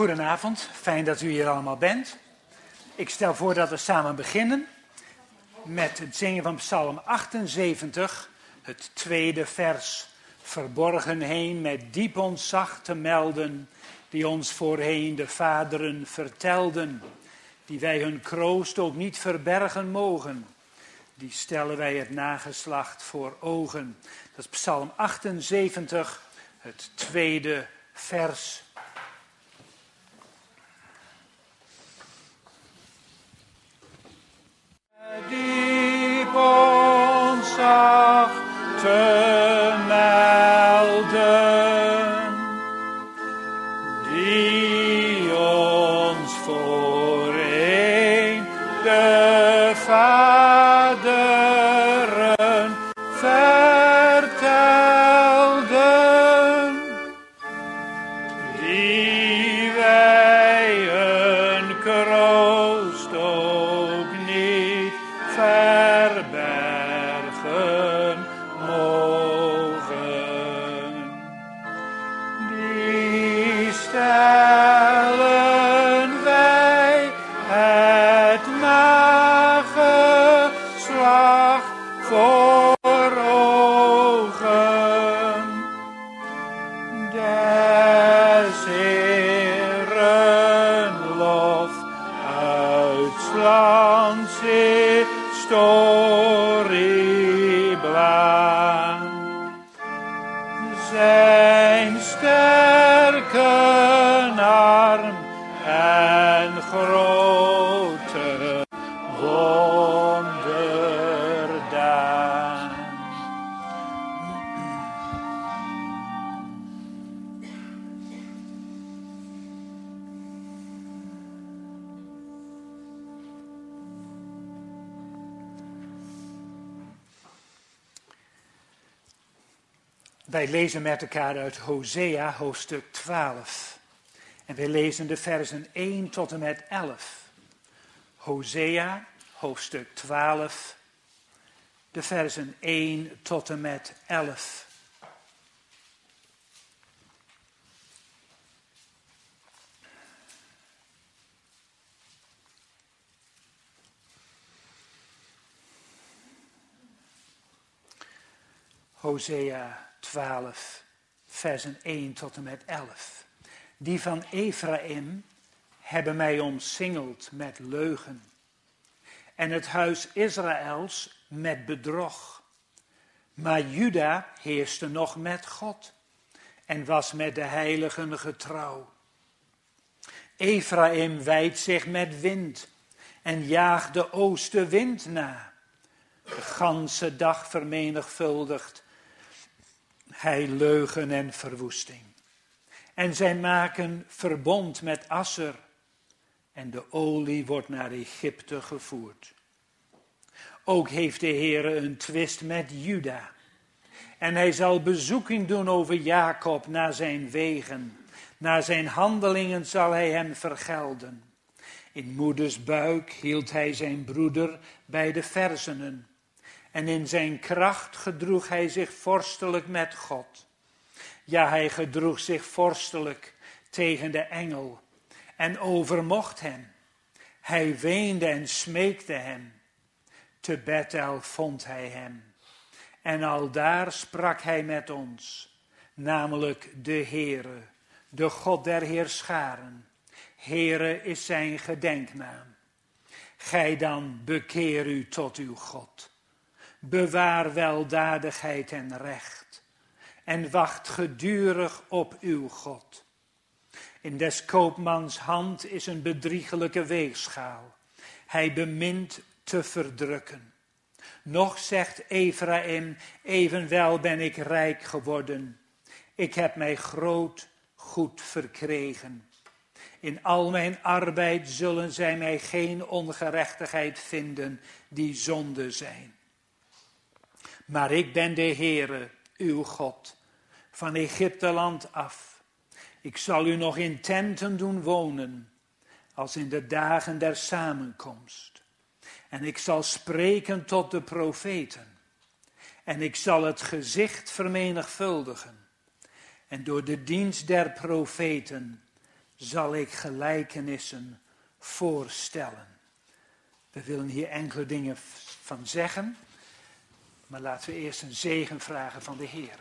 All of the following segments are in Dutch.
Goedenavond, fijn dat u hier allemaal bent. Ik stel voor dat we samen beginnen met het zingen van Psalm 78, het tweede vers. Verborgen heen met diep ontzag te melden, die ons voorheen de vaderen vertelden, die wij hun kroost ook niet verbergen mogen. Die stellen wij het nageslacht voor ogen. Dat is Psalm 78, het tweede vers. Diep ontzag te melden, die ons voorheen de vaderen vertelden, die wij hun kroost ook niet verbergen mogen. Die stellen wij het nageslacht voor ogen. Des Heeren lof uit 's lands historieblaan. Zijn sterke arm en grote wonderdaan. Wij lezen met elkaar uit Hosea, hoofdstuk 12. En wij lezen de versen 1 tot en met 11. Hosea, hoofdstuk 12, de versen 1 tot en met 11. Hosea 12, versen 1 tot en met 11. Die van Ephraim hebben mij omsingeld met leugen, en het huis Israëls met bedrog. Maar Juda heerste nog met God en was met de heiligen getrouw. Ephraim wijdt zich met wind en jaagt de oostenwind na. De ganse dag vermenigvuldigt hij leugen en verwoesting. En zij maken verbond met Asser. En de olie wordt naar Egypte gevoerd. Ook heeft de Heere een twist met Juda. En hij zal bezoeking doen over Jacob naar zijn wegen. Naar zijn handelingen zal hij hem vergelden. In moeders buik hield hij zijn broeder bij de verzenen. En in zijn kracht gedroeg hij zich vorstelijk met God. Ja, hij gedroeg zich vorstelijk tegen de engel en overmocht hem. Hij weende en smeekte hem. Te Bethel vond hij hem. En aldaar sprak hij met ons, namelijk de Heere, de God der heerscharen. Heere is zijn gedenknaam. Gij dan bekeer u tot uw God. Bewaar weldadigheid en recht. En wacht gedurig op uw God. In des koopmans hand is een bedriegelijke weegschaal. Hij bemint te verdrukken. Nog zegt Ephraim, evenwel ben ik rijk geworden. Ik heb mij groot goed verkregen. In al mijn arbeid zullen zij mij geen ongerechtigheid vinden die zonde zijn. Maar ik ben de Heere, uw God, van Egypteland af. Ik zal u nog in tenten doen wonen, als in de dagen der samenkomst. En ik zal spreken tot de profeten. En ik zal het gezicht vermenigvuldigen. En door de dienst der profeten zal ik gelijkenissen voorstellen. We willen hier enkele dingen van zeggen, maar laten we eerst een zegen vragen van de Heer.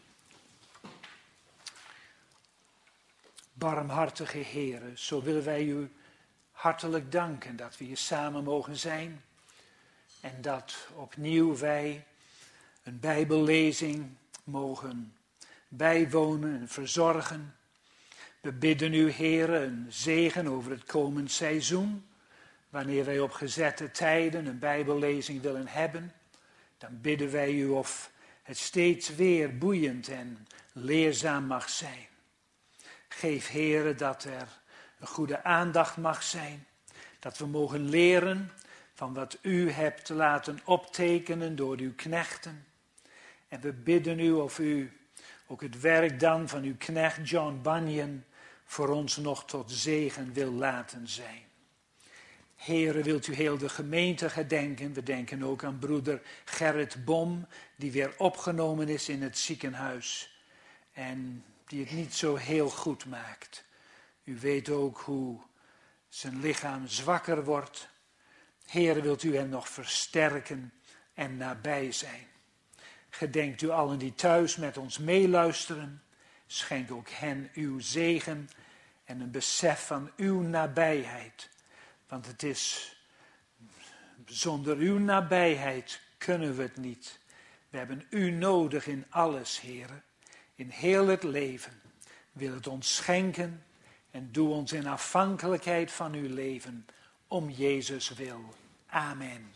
Barmhartige Heer, zo willen wij u hartelijk danken dat we hier samen mogen zijn en dat opnieuw wij een Bijbellezing mogen bijwonen en verzorgen. We bidden u, Heer, een zegen over het komend seizoen. Wanneer wij op gezette tijden een Bijbellezing willen hebben, dan bidden wij u of het steeds weer boeiend en leerzaam mag zijn. Geef, Heer, dat er een goede aandacht mag zijn, dat we mogen leren van wat u hebt laten optekenen door uw knechten. En we bidden u of u ook het werk dan van uw knecht John Bunyan voor ons nog tot zegen wil laten zijn. Heere, wilt u heel de gemeente gedenken? We denken ook aan broeder Gerrit Bom, die weer opgenomen is in het ziekenhuis. En die het niet zo heel goed maakt. U weet ook hoe zijn lichaam zwakker wordt. Heere, wilt u hem nog versterken en nabij zijn. Gedenkt u allen die thuis met ons meeluisteren. Schenk ook hen uw zegen en een besef van uw nabijheid. Want het is, zonder uw nabijheid kunnen we het niet. We hebben u nodig in alles, Heere. In heel het leven. Wil het ons schenken en doe ons in afhankelijkheid van uw leven. Om Jezus wil. Amen.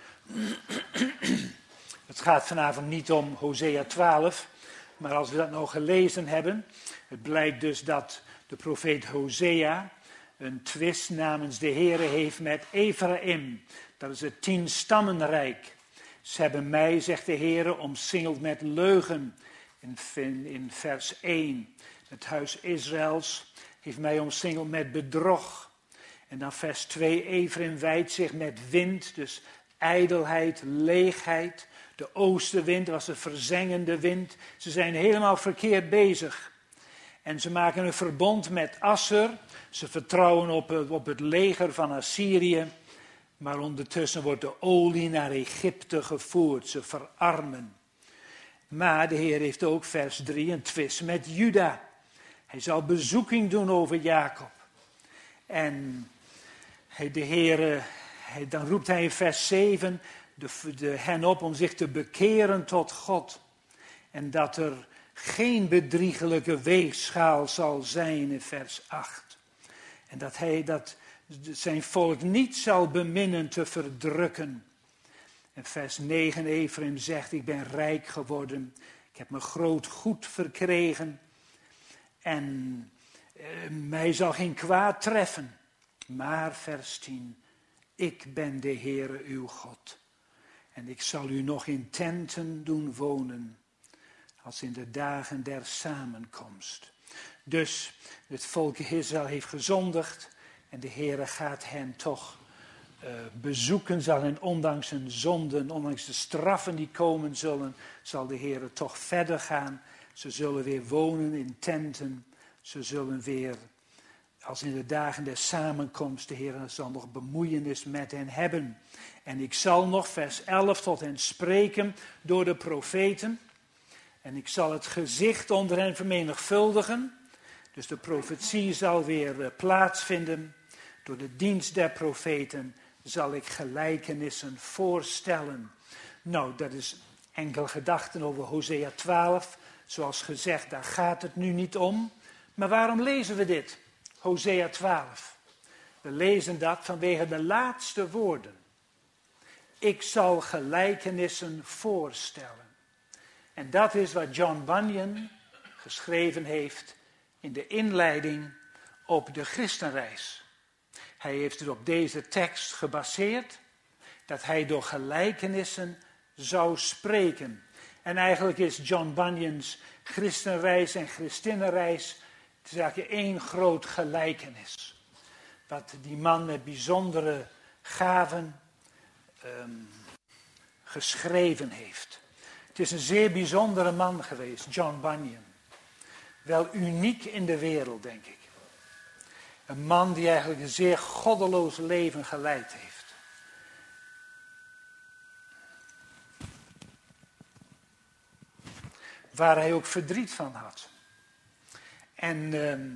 Het gaat vanavond niet om Hosea 12. Maar als we dat nou gelezen hebben. Het blijkt dus dat de profeet Hosea een twist namens de Heere heeft met Ephraim. Dat is het 10-stammenrijk. Ze hebben mij, zegt de Heere, omsingeld met leugen. In vers 1. Het huis Israëls heeft mij omsingeld met bedrog. En dan vers 2. Ephraim wijdt zich met wind. Dus ijdelheid, leegheid. De oostenwind was een verzengende wind. Ze zijn helemaal verkeerd bezig. En ze maken een verbond met Asser. Ze vertrouwen op het leger van Assyrië. Maar ondertussen wordt de olie naar Egypte gevoerd. Ze verarmen. Maar de Heer heeft ook, vers 3, een twist met Juda. Hij zal bezoeking doen over Jacob. En de Heer, dan roept hij in vers 7 hen op om zich te bekeren tot God. En dat er geen bedriegelijke weegschaal zal zijn in vers 8. En dat hij zijn volk niet zal beminnen te verdrukken. En vers 9, Ephraim zegt, ik ben rijk geworden. Ik heb mijn groot goed verkregen. En mij zal geen kwaad treffen. Maar vers 10, ik ben de Heere uw God. En ik zal u nog in tenten doen wonen. Als in de dagen der samenkomst. Dus het volk Israël heeft gezondigd. En de Heere gaat hen toch bezoeken. Zal hen ondanks hun zonden, ondanks de straffen die komen zullen. Zal de Heere toch verder gaan. Ze zullen weer wonen in tenten. Ze zullen weer, als in de dagen der samenkomst, de Heere zal nog bemoeienis met hen hebben. En ik zal nog, vers 11, tot hen spreken door de profeten. En ik zal het gezicht onder hen vermenigvuldigen. Dus de profetie zal weer plaatsvinden. Door de dienst der profeten zal ik gelijkenissen voorstellen. Nou, dat is enkele gedachten over Hosea 12. Zoals gezegd, daar gaat het nu niet om. Maar waarom lezen we dit? Hosea 12. We lezen dat vanwege de laatste woorden. Ik zal gelijkenissen voorstellen. En dat is wat John Bunyan geschreven heeft in de inleiding op de christenreis. Hij heeft het op deze tekst gebaseerd, dat hij door gelijkenissen zou spreken. En eigenlijk is John Bunyan's christenreis en christinnenreis, het is eigenlijk één groot gelijkenis. Wat die man met bijzondere gaven geschreven heeft. Het is een zeer bijzondere man geweest, John Bunyan. Wel uniek in de wereld, denk ik. Een man die eigenlijk een zeer goddeloos leven geleid heeft. Waar hij ook verdriet van had. En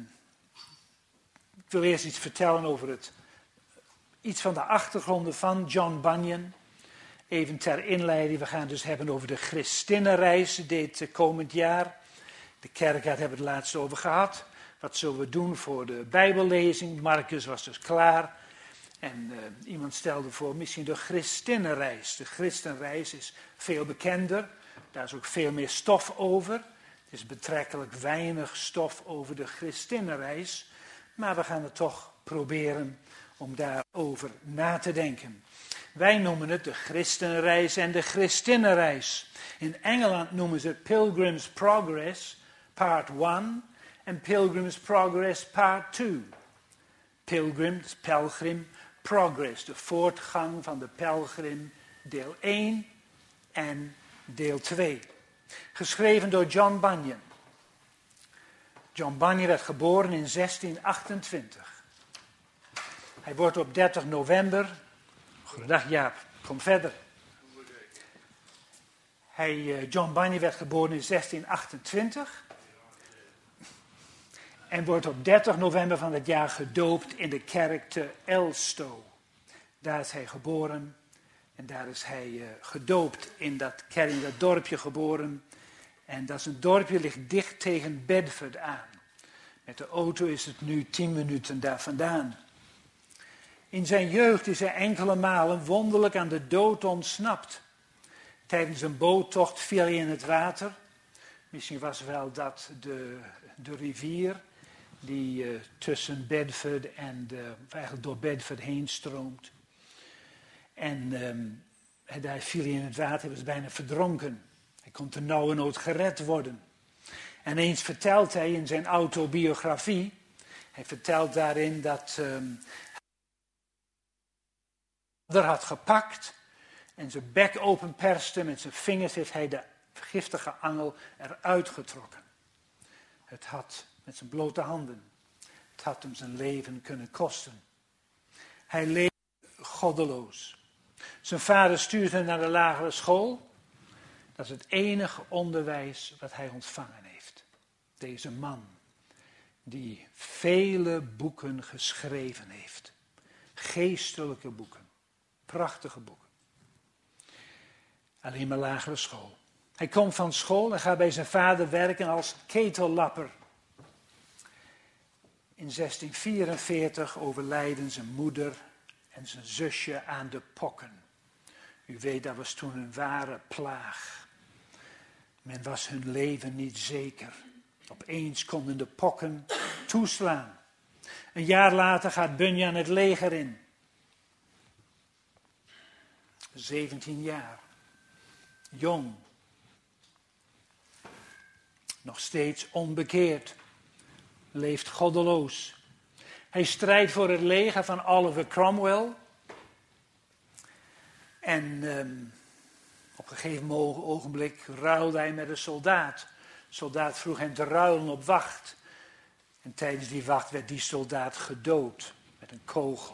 ik wil eerst iets vertellen over iets van de achtergronden van John Bunyan. Even ter inleiding, we gaan dus hebben over de Christinnenreis dit komend jaar. De kerkraad hebben we het laatst over gehad. Wat zullen we doen voor de Bijbellezing? Marcus was dus klaar. En iemand stelde voor misschien de Christinnenreis. De Christenreis is veel bekender. Daar is ook veel meer stof over. Het is betrekkelijk weinig stof over de Christinnenreis. Maar we gaan het toch proberen om daarover na te denken. Wij noemen het de Christenreis en de Christinnenreis. In Engeland noemen ze het Pilgrim's Progress, part 1, en Pilgrim's Progress, part 2. Pilgrim, dus pelgrim, progress, de voortgang van de pelgrim, deel 1 en deel 2. Geschreven door John Bunyan. John Bunyan werd geboren in 1628. Hij wordt op 30 november... Goedendag Jaap, kom verder. John Bunyan werd geboren in 1628. En wordt op 30 november van het jaar gedoopt in de kerk te Elstow. Daar is hij geboren. En daar is hij gedoopt in dat dorpje geboren. En dat is een dorpje, ligt dicht tegen Bedford aan. Met de auto is het nu 10 minuten daar vandaan. In zijn jeugd is hij enkele malen wonderlijk aan de dood ontsnapt. Tijdens een boottocht viel hij in het water. Misschien was wel dat de rivier die tussen Bedford en eigenlijk door Bedford heen stroomt. En hij viel in het water, hij was bijna verdronken. Hij kon ternauwernood gered worden. En eens vertelt hij in zijn autobiografie, hij vertelt daarin dat hij had gepakt en zijn bek openperste. Met zijn vingers heeft hij de giftige angel eruit getrokken. Het had met zijn blote handen. Het had hem zijn leven kunnen kosten. Hij leefde goddeloos. Zijn vader stuurde hem naar de lagere school. Dat is het enige onderwijs wat hij ontvangen heeft. Deze man die vele boeken geschreven heeft. Geestelijke boeken. Prachtige boeken. Alleen maar lagere school. Hij komt van school en gaat bij zijn vader werken als ketellapper. In 1644 overlijden zijn moeder en zijn zusje aan de pokken. U weet, dat was toen een ware plaag. Men was hun leven niet zeker. Opeens konden de pokken toeslaan. Een jaar later gaat Bunyan het leger in. 17 jaar. Jong. Nog steeds onbekeerd. Leeft goddeloos. Hij strijdt voor het leger van Oliver Cromwell. En op een gegeven ogenblik ruilde hij met een soldaat. De soldaat vroeg hem te ruilen op wacht. En tijdens die wacht werd die soldaat gedood met een kogel.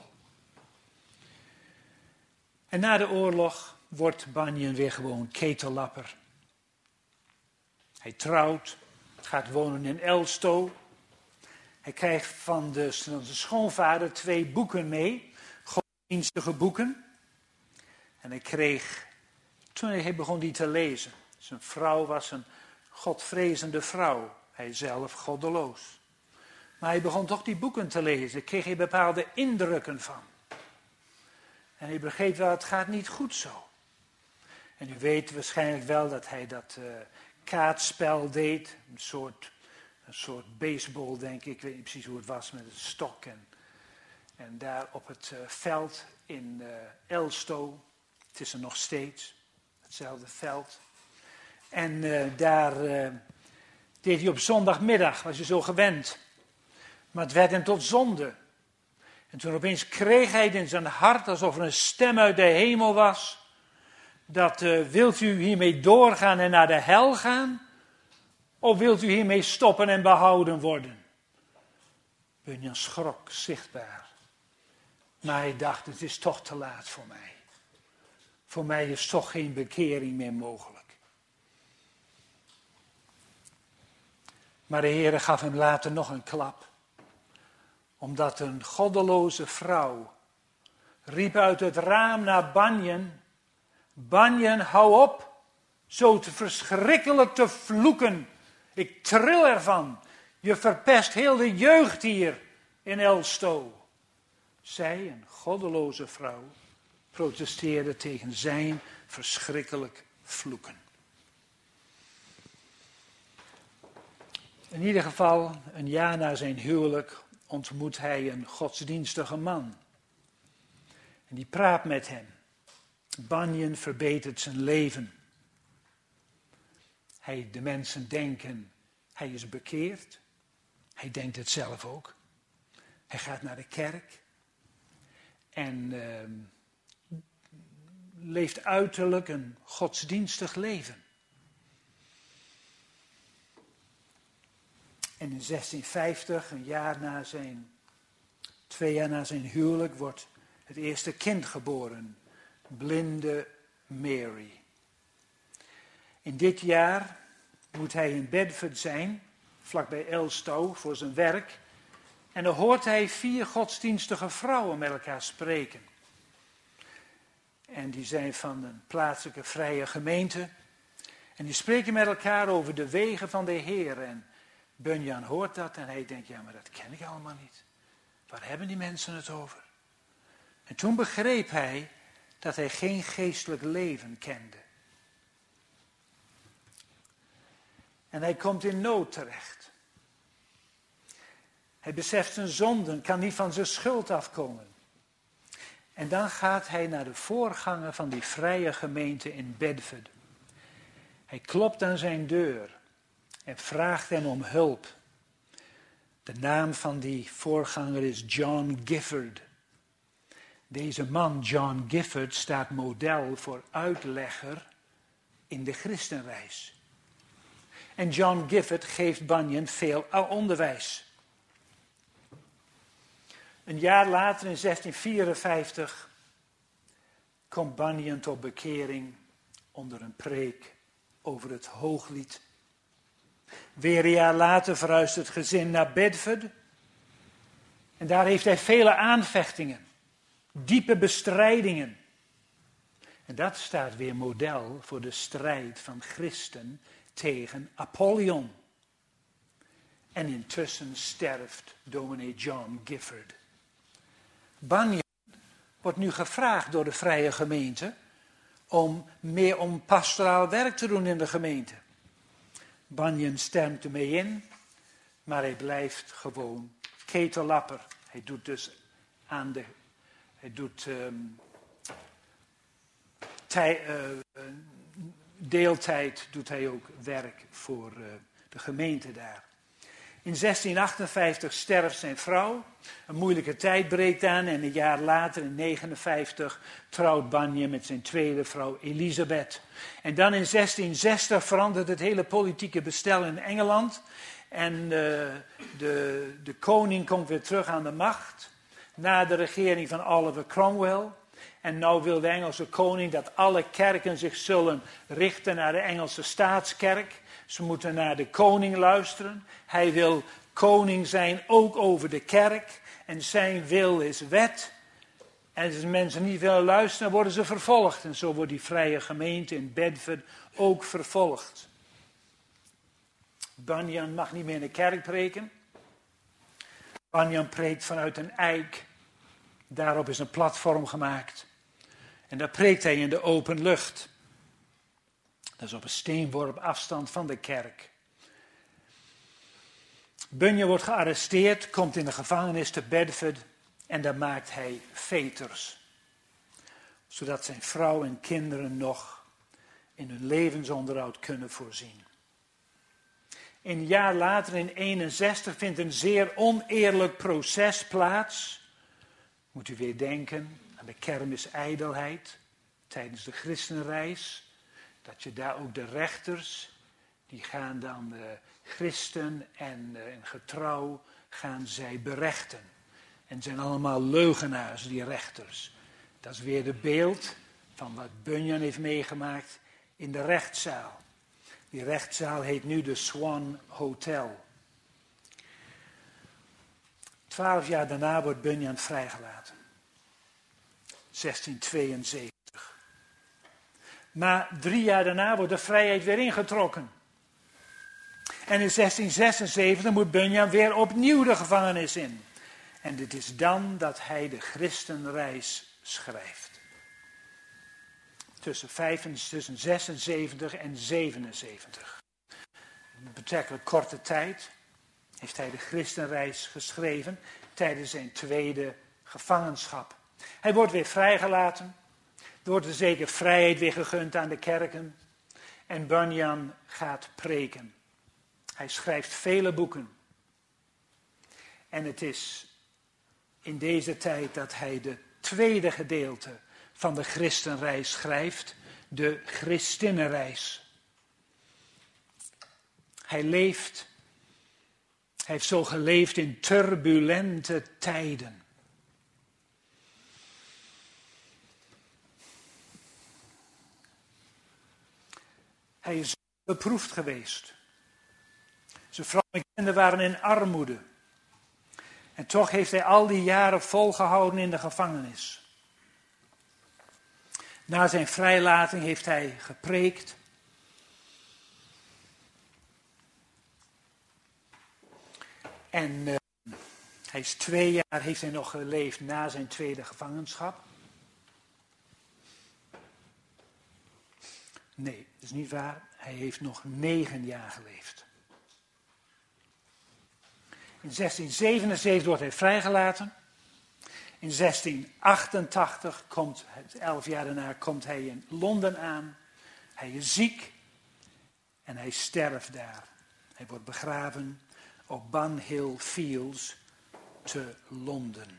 En na de oorlog wordt Bunyan weer gewoon ketellapper. Hij trouwt, gaat wonen in Elstow. Hij krijgt van zijn schoonvader 2 boeken mee, godsdienstige boeken. En hij kreeg, toen hij begon die te lezen, zijn vrouw was een godvrezende vrouw, hij zelf goddeloos. Maar hij begon toch die boeken te lezen, daar kreeg hij bepaalde indrukken van. En hij begreep wel, het gaat niet goed zo. En u weet waarschijnlijk wel dat hij dat kaartspel deed. Een soort baseball, denk ik. Ik weet niet precies hoe het was, met een stok. En daar op het veld in Elstow. Het is er nog steeds. Hetzelfde veld. En daar deed hij op zondagmiddag. Was hij zo gewend. Maar het werd hem tot zonde. En toen opeens kreeg hij het in zijn hart, alsof er een stem uit de hemel was. Dat wilt u hiermee doorgaan en naar de hel gaan? Of wilt u hiermee stoppen en behouden worden? Bunyan schrok zichtbaar. Maar hij dacht, het is toch te laat voor mij. Voor mij is toch geen bekering meer mogelijk. Maar de Heere gaf hem later nog een klap. Omdat een goddeloze vrouw riep uit het raam naar Bunyan: Bunyan, hou op zo te verschrikkelijk te vloeken. Ik tril ervan. Je verpest heel de jeugd hier in Elstow. Zij, een goddeloze vrouw, protesteerde tegen zijn verschrikkelijk vloeken. In ieder geval, een jaar na zijn huwelijk ontmoet hij een godsdienstige man. En die praat met hem. Bunyan verbetert zijn leven. De mensen denken, hij is bekeerd. Hij denkt het zelf ook. Hij gaat naar de kerk. En leeft uiterlijk een godsdienstig leven. En in 1650, 2 jaar na zijn huwelijk, wordt het eerste kind geboren. Blinde Mary. In dit jaar moet hij in Bedford zijn, vlakbij Elstow, voor zijn werk. En dan hoort hij 4 godsdienstige vrouwen met elkaar spreken. En die zijn van een plaatselijke vrije gemeente. En die spreken met elkaar over de wegen van de Heer. En Bunyan hoort dat en hij denkt, ja, maar dat ken ik allemaal niet. Waar hebben die mensen het over? En toen begreep hij dat hij geen geestelijk leven kende. En hij komt in nood terecht. Hij beseft zijn zonden, kan niet van zijn schuld afkomen. En dan gaat hij naar de voorganger van die vrije gemeente in Bedford. Hij klopt aan zijn deur en vraagt hem om hulp. De naam van die voorganger is John Gifford. Deze man, John Gifford, staat model voor uitlegger in de christenreis. En John Gifford geeft Bunyan veel onderwijs. Een jaar later, in 1654, komt Bunyan tot bekering onder een preek over het Hooglied. Weer een jaar later verhuist het gezin naar Bedford. En daar heeft hij vele aanvechtingen, diepe bestrijdingen. En dat staat weer model voor de strijd van Christen tegen Apollyon. En intussen sterft dominee John Gifford. Bunyan wordt nu gevraagd door de vrije gemeente om pastoraal werk te doen in de gemeente. Bunyan stemt ermee in, maar hij blijft gewoon ketellapper. Hij doet dus deeltijd doet hij ook werk voor de gemeente daar. In 1658 sterft zijn vrouw. Een moeilijke tijd breekt aan en een jaar later, in 1959, trouwt Bunyan met zijn tweede vrouw Elisabeth. En dan in 1660 verandert het hele politieke bestel in Engeland. En de koning komt weer terug aan de macht. Na de regering van Oliver Cromwell. En nou wil de Engelse koning dat alle kerken zich zullen richten naar de Engelse staatskerk. Ze moeten naar de koning luisteren. Hij wil koning zijn ook over de kerk. En zijn wil is wet. En als mensen niet willen luisteren, worden ze vervolgd. En zo wordt die vrije gemeente in Bedford ook vervolgd. Bunyan mag niet meer in de kerk preken. Bunyan preekt vanuit een eik. Daarop is een platform gemaakt. En daar preekt hij in de open lucht. Dat is op een steenworp afstand van de kerk. Bunyan wordt gearresteerd, komt in de gevangenis te Bedford en daar maakt hij veters. Zodat zijn vrouw en kinderen nog in hun levensonderhoud kunnen voorzien. Een jaar later, in 1961, vindt een zeer oneerlijk proces plaats. Moet u weer denken aan de kermis ijdelheid tijdens de christenreis. Dat je daar ook de rechters, die gaan dan de christen en getrouw, gaan zij berechten. En het zijn allemaal leugenaars, die rechters. Dat is weer het beeld van wat Bunyan heeft meegemaakt in de rechtszaal. Die rechtszaal heet nu de Swan Hotel. 12 jaar daarna wordt Bunyan vrijgelaten. 1672. Maar 3 jaar daarna wordt de vrijheid weer ingetrokken. En in 1676 moet Bunyan weer opnieuw de gevangenis in. En het is dan dat hij de Christenreis schrijft. Tussen 76 en 77. Een betrekkelijk korte tijd heeft hij de Christenreis geschreven tijdens zijn tweede gevangenschap. Hij wordt weer vrijgelaten. Er wordt er zeker vrijheid weer gegund aan de kerken. En Bunyan gaat preken. Hij schrijft vele boeken. En het is in deze tijd dat hij de tweede gedeelte van de Christenreis schrijft, de Christinnenreis. Hij heeft zo geleefd in turbulente tijden. Hij is beproefd geweest. Zijn vrouw en kinderen waren in armoede. En toch heeft hij al die jaren volgehouden in de gevangenis. Na zijn vrijlating heeft hij gepreekt. En hij is 2 jaar heeft hij nog geleefd na zijn tweede gevangenschap. Nee, dat is niet waar. Hij heeft nog 9 jaar geleefd. In 1677 wordt hij vrijgelaten. In 1688, 11 jaar daarna, komt hij in Londen aan. Hij is ziek en hij sterft daar. Hij wordt begraven op Bunhill Fields te Londen.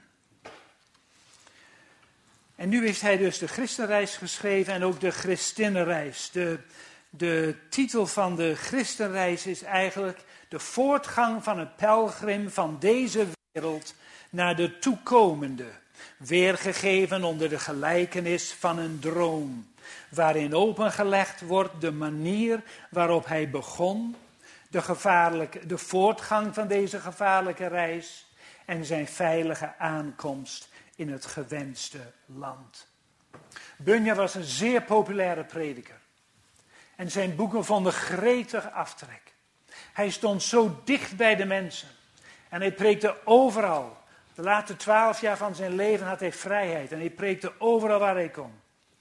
En nu heeft hij dus de Christenreis geschreven en ook de Christinnenreis. De titel van de Christenreis is eigenlijk de voortgang van een pelgrim van deze wereld naar de toekomende. Weergegeven onder de gelijkenis van een droom. Waarin opengelegd wordt de manier waarop hij begon. De voortgang van deze gevaarlijke reis. En zijn veilige aankomst in het gewenste land. Bunyan was een zeer populaire prediker. En zijn boeken vonden gretig aftrek. Hij stond zo dicht bij de mensen. En hij preekte overal. De laatste 12 jaar van zijn leven had hij vrijheid. En hij preekte overal waar hij kon.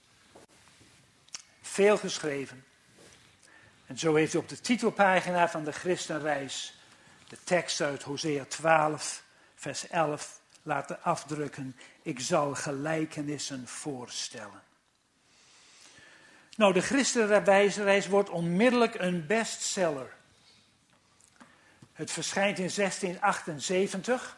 Veel geschreven. En zo heeft hij op de titelpagina van de Christenreis de tekst uit Hosea 12, vers 11 laten afdrukken. Ik zal gelijkenissen voorstellen. Nou, de Christenreis wordt onmiddellijk een bestseller. Het verschijnt in 1678.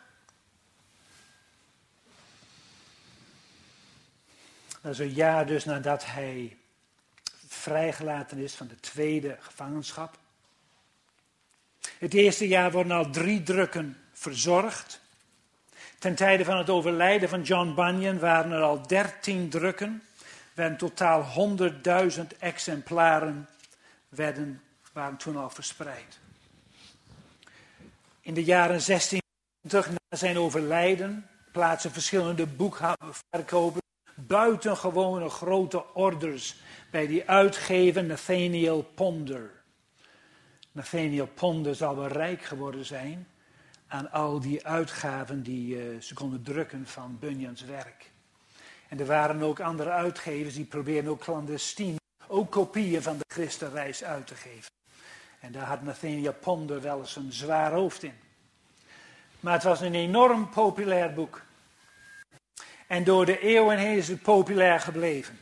Dat is een jaar dus nadat hij vrijgelaten is van de tweede gevangenschap. Het eerste jaar worden al 3 drukken verzorgd. Ten tijde van het overlijden van John Bunyan waren er al 13 drukken. In totaal 100.000 exemplaren waren toen al verspreid. In de jaren 1620 na zijn overlijden plaatsen verschillende boekverkopers buitengewone grote orders bij die uitgever Nathaniel Ponder. Nathaniel Ponder zal wel rijk geworden zijn aan al die uitgaven die ze konden drukken van Bunyans werk. En er waren ook andere uitgevers die probeerden ook clandestien ook kopieën van de Christenreis uit te geven. En daar had Nathaniel Ponder wel eens een zwaar hoofd in. Maar het was een enorm populair boek. En door de eeuwen heen is het populair gebleven.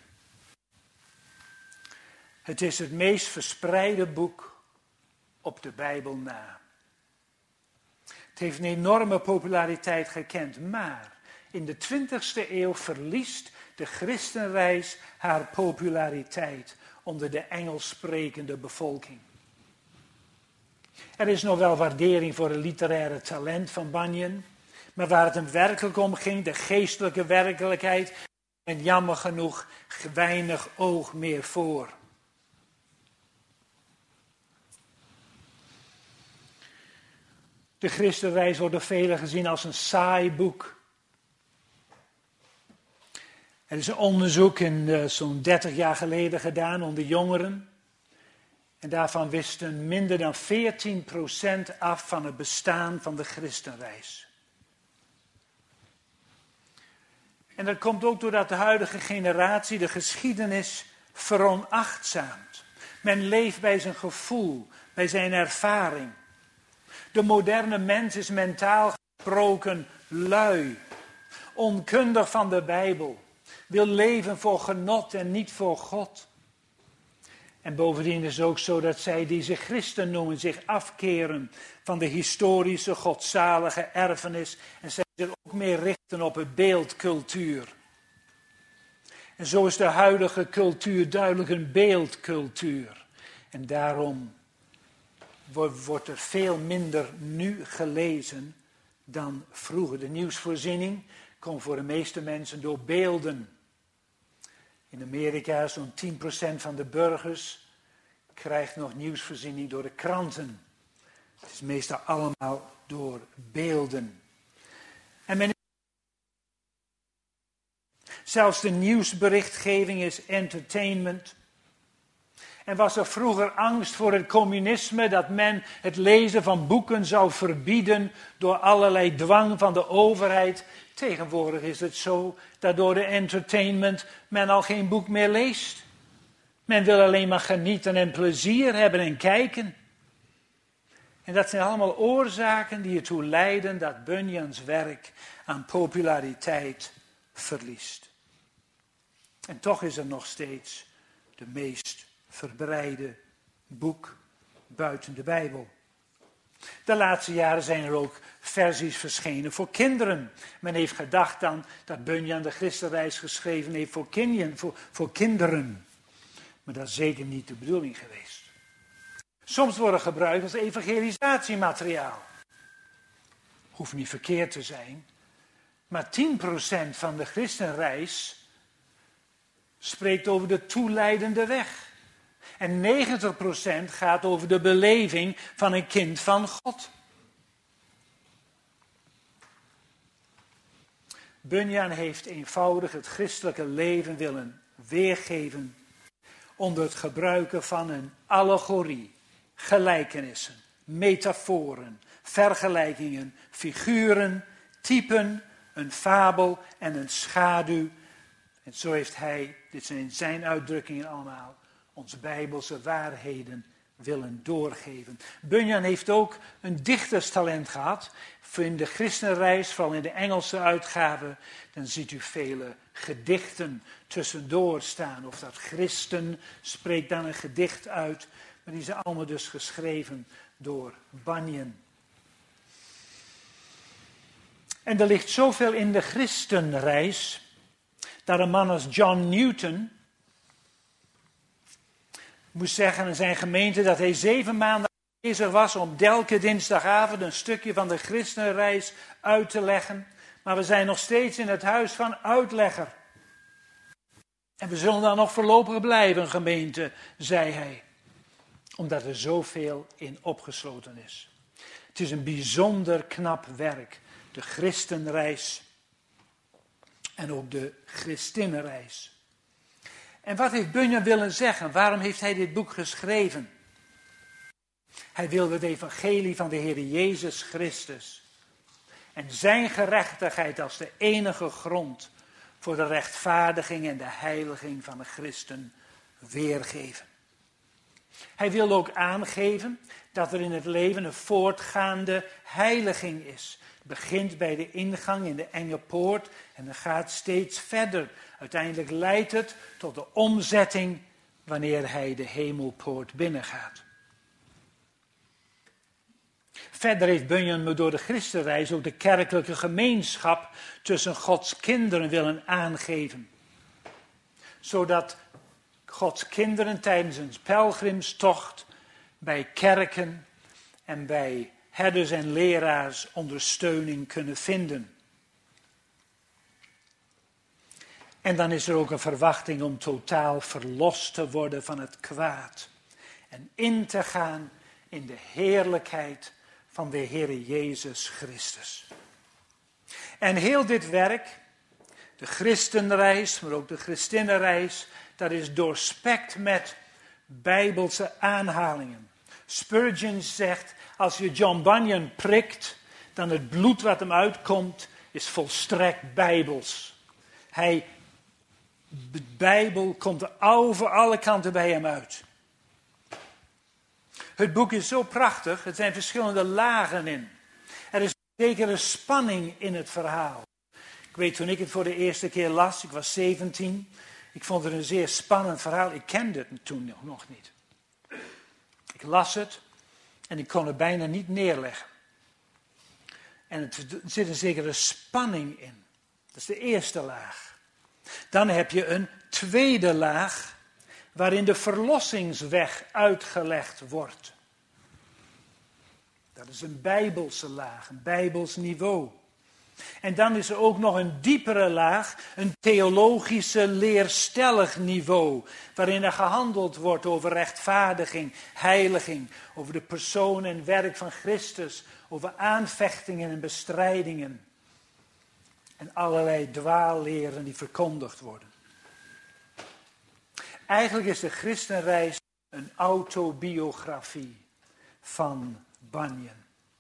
Het is het meest verspreide boek op de Bijbel na. Het heeft een enorme populariteit gekend, maar in de 20e eeuw verliest de Christenreis haar populariteit onder de Engels sprekende bevolking. Er is nog wel waardering voor het literaire talent van Bunyan, maar waar het hem werkelijk om ging, de geestelijke werkelijkheid, en jammer genoeg weinig oog meer voor. De Christenreis wordt door velen gezien als een saai boek. Er is een onderzoek zo'n 30 jaar geleden gedaan onder jongeren. En daarvan wisten minder dan 14% af van het bestaan van de Christenreis. En dat komt ook doordat de huidige generatie de geschiedenis veronachtzaamt. Men leeft bij zijn gevoel, bij zijn ervaring. De moderne mens is mentaal gesproken lui, onkundig van de Bijbel, wil leven voor genot en niet voor God. En bovendien is het ook zo dat zij die zich christen noemen zich afkeren van de historische godzalige erfenis en zij zich ook meer richten op het beeldcultuur. En zo is de huidige cultuur duidelijk een beeldcultuur. En daarom wordt er veel minder nu gelezen dan vroeger. De nieuwsvoorziening komt voor de meeste mensen door beelden. In Amerika zo'n 10% van de burgers krijgt nog nieuwsvoorziening door de kranten. Het is meestal allemaal door beelden. En zelfs de nieuwsberichtgeving is entertainment. En was er vroeger angst voor het communisme, dat men het lezen van boeken zou verbieden door allerlei dwang van de overheid. Tegenwoordig is het zo dat door de entertainment men al geen boek meer leest. Men wil alleen maar genieten en plezier hebben en kijken. En dat zijn allemaal oorzaken die ertoe leiden dat Bunyans werk aan populariteit verliest. En toch is er nog steeds de meest verbreide boek buiten de Bijbel. De laatste jaren zijn er ook versies verschenen voor kinderen. Men heeft gedacht dan dat Bunyan de Christenreis geschreven heeft voor kinderen. Maar dat is zeker niet de bedoeling geweest. Soms worden gebruikt als evangelisatiemateriaal. Hoeft niet verkeerd te zijn. Maar 10% van de Christenreis spreekt over de toeleidende weg. En 90% gaat over de beleving van een kind van God. Bunyan heeft eenvoudig het christelijke leven willen weergeven onder het gebruiken van een allegorie, gelijkenissen, metaforen, vergelijkingen, figuren, typen, een fabel en een schaduw. En zo heeft hij, dit zijn zijn uitdrukkingen allemaal, onze Bijbelse waarheden willen doorgeven. Bunyan heeft ook een dichterstalent gehad. In de Christenreis, vooral in de Engelse uitgave, dan ziet u vele gedichten tussendoor staan. Of dat christen spreekt dan een gedicht uit, maar die zijn allemaal dus geschreven door Bunyan. En er ligt zoveel in de Christenreis, dat een man als John Newton moest zeggen in zijn gemeente dat hij 7 maanden bezig was om elke dinsdagavond een stukje van de Christenreis uit te leggen. Maar we zijn nog steeds in het huis van uitlegger. En we zullen daar nog voorlopig blijven, gemeente, zei hij. Omdat er zoveel in opgesloten is. Het is een bijzonder knap werk. De Christenreis en ook de Christinnenreis. En wat heeft Bunyan willen zeggen? Waarom heeft hij dit boek geschreven? Hij wilde het evangelie van de Heer Jezus Christus en zijn gerechtigheid als de enige grond voor de rechtvaardiging en de heiliging van de christen weergeven. Hij wilde ook aangeven dat er in het leven een voortgaande heiliging is. Het begint bij de ingang in de enge poort en dan gaat steeds verder. Uiteindelijk leidt het tot de omzetting wanneer hij de hemelpoort binnengaat. Verder heeft Bunyan me door de Christenreis ook de kerkelijke gemeenschap tussen Gods kinderen willen aangeven. Zodat Gods kinderen tijdens een pelgrimstocht bij kerken en bij herders en leraars ondersteuning kunnen vinden. En dan is er ook een verwachting om totaal verlost te worden van het kwaad. En in te gaan in de heerlijkheid van de Heere Jezus Christus. En heel dit werk, de christenreis, maar ook de christinnenreis, dat is doorspekt met bijbelse aanhalingen. Spurgeon zegt, als je John Bunyan prikt, dan het bloed wat hem uitkomt, is volstrekt bijbels. De Bijbel komt over alle kanten bij hem uit. Het boek is zo prachtig, er zijn verschillende lagen in. Er is een zekere spanning in het verhaal. Ik weet toen ik het voor de eerste keer las, ik was 17, ik vond het een zeer spannend verhaal. Ik kende het toen nog niet. Ik las het en ik kon het bijna niet neerleggen. En er zit een zekere spanning in. Dat is de eerste laag. Dan heb je een tweede laag waarin de verlossingsweg uitgelegd wordt. Dat is een bijbelse laag, een bijbels niveau. En dan is er ook nog een diepere laag, een theologische leerstellig niveau, waarin er gehandeld wordt over rechtvaardiging, heiliging, over de persoon en werk van Christus, over aanvechtingen en bestrijdingen. En allerlei dwaalleren die verkondigd worden. Eigenlijk is de christenreis een autobiografie van Bunyan.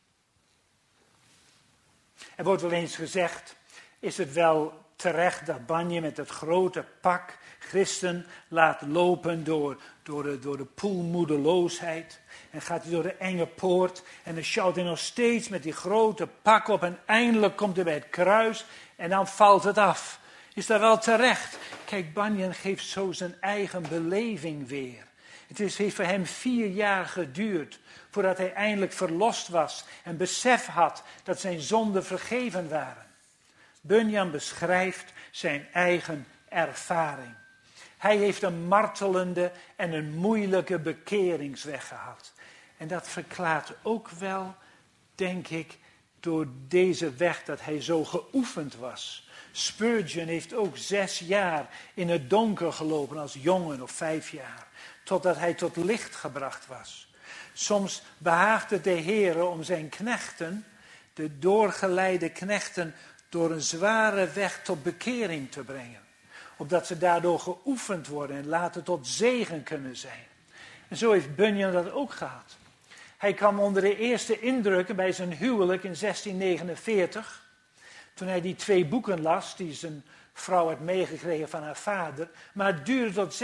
Er wordt wel eens gezegd, is het wel terecht dat Bunyan met het grote pak christen laat lopen door de poelmoedeloosheid. En gaat hij door de enge poort en dan sjouwt hij nog steeds met die grote pak op en eindelijk komt hij bij het kruis en dan valt het af. Is dat wel terecht? Kijk, Bunyan geeft zo zijn eigen beleving weer. Het heeft voor hem 4 jaar geduurd voordat hij eindelijk verlost was en besef had dat zijn zonden vergeven waren. Bunyan beschrijft zijn eigen ervaring. Hij heeft een martelende en een moeilijke bekeringsweg gehad. En dat verklaart ook wel, denk ik, door deze weg dat hij zo geoefend was. Spurgeon heeft ook 6 jaar in het donker gelopen als jongen of 5 jaar. Totdat hij tot licht gebracht was. Soms behaagt het de Heere om zijn knechten, de doorgeleide knechten, door een zware weg tot bekering te brengen. Opdat ze daardoor geoefend worden en later tot zegen kunnen zijn. En zo heeft Bunyan dat ook gehad. Hij kwam onder de eerste indrukken bij zijn huwelijk in 1649. Toen hij die 2 boeken las, die zijn vrouw had meegekregen van haar vader. Maar het duurde tot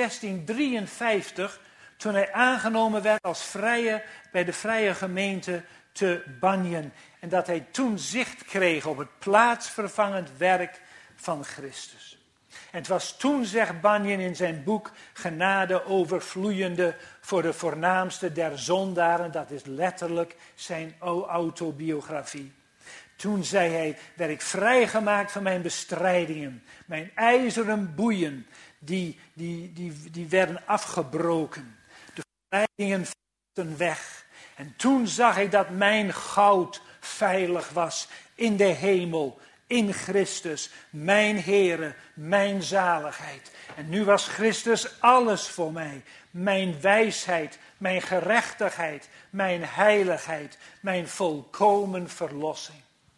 1653, toen hij aangenomen werd als bij de vrije gemeente te Bunyan. En dat hij toen zicht kreeg op het plaatsvervangend werk van Christus. En het was toen, zegt Bunyan in zijn boek, genade overvloeiende voor de voornaamste der zondaren. Dat is letterlijk zijn autobiografie. Toen zei hij, werd ik vrijgemaakt van mijn bestrijdingen. Mijn ijzeren boeien, die werden afgebroken. De verleidingen vluchtten weg. En toen zag ik dat mijn goud veilig was in de hemel, in Christus, mijn Heere, mijn zaligheid. En nu was Christus alles voor mij. Mijn wijsheid, mijn gerechtigheid, mijn heiligheid, mijn volkomen verlossing.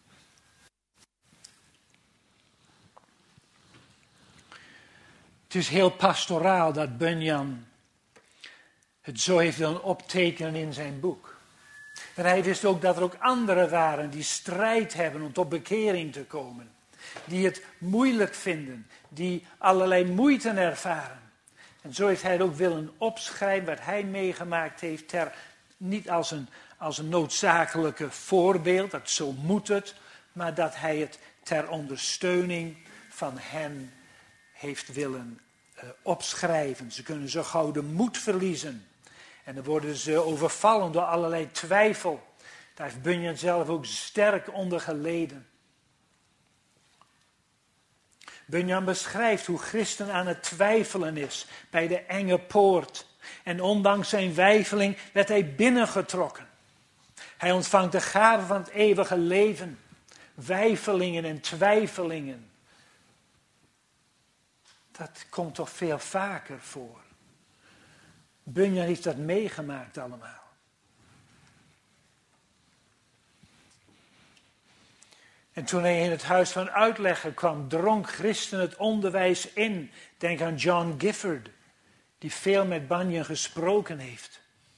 Het is heel pastoraal dat Bunyan het zo heeft willen optekenen in zijn boek. Maar hij wist ook dat er ook anderen waren die strijd hebben om tot bekering te komen. Die het moeilijk vinden, die allerlei moeite ervaren. En zo heeft hij het ook willen opschrijven wat hij meegemaakt heeft, niet als een noodzakelijke voorbeeld, dat zo moet het, maar dat hij het ter ondersteuning van hen heeft willen opschrijven. Ze kunnen zo gauw de moed verliezen. En dan worden ze overvallen door allerlei twijfel. Daar heeft Bunyan zelf ook sterk onder geleden. Bunyan beschrijft hoe Christen aan het twijfelen is bij de enge poort. En ondanks zijn weifeling werd hij binnengetrokken. Hij ontvangt de gave van het eeuwige leven. Weifelingen en twijfelingen. Dat komt toch veel vaker voor. Bunyan heeft dat meegemaakt allemaal. En toen hij in het huis van uitlegger kwam, dronk Christen het onderwijs in. Denk aan John Gifford, die veel met Bunyan gesproken heeft.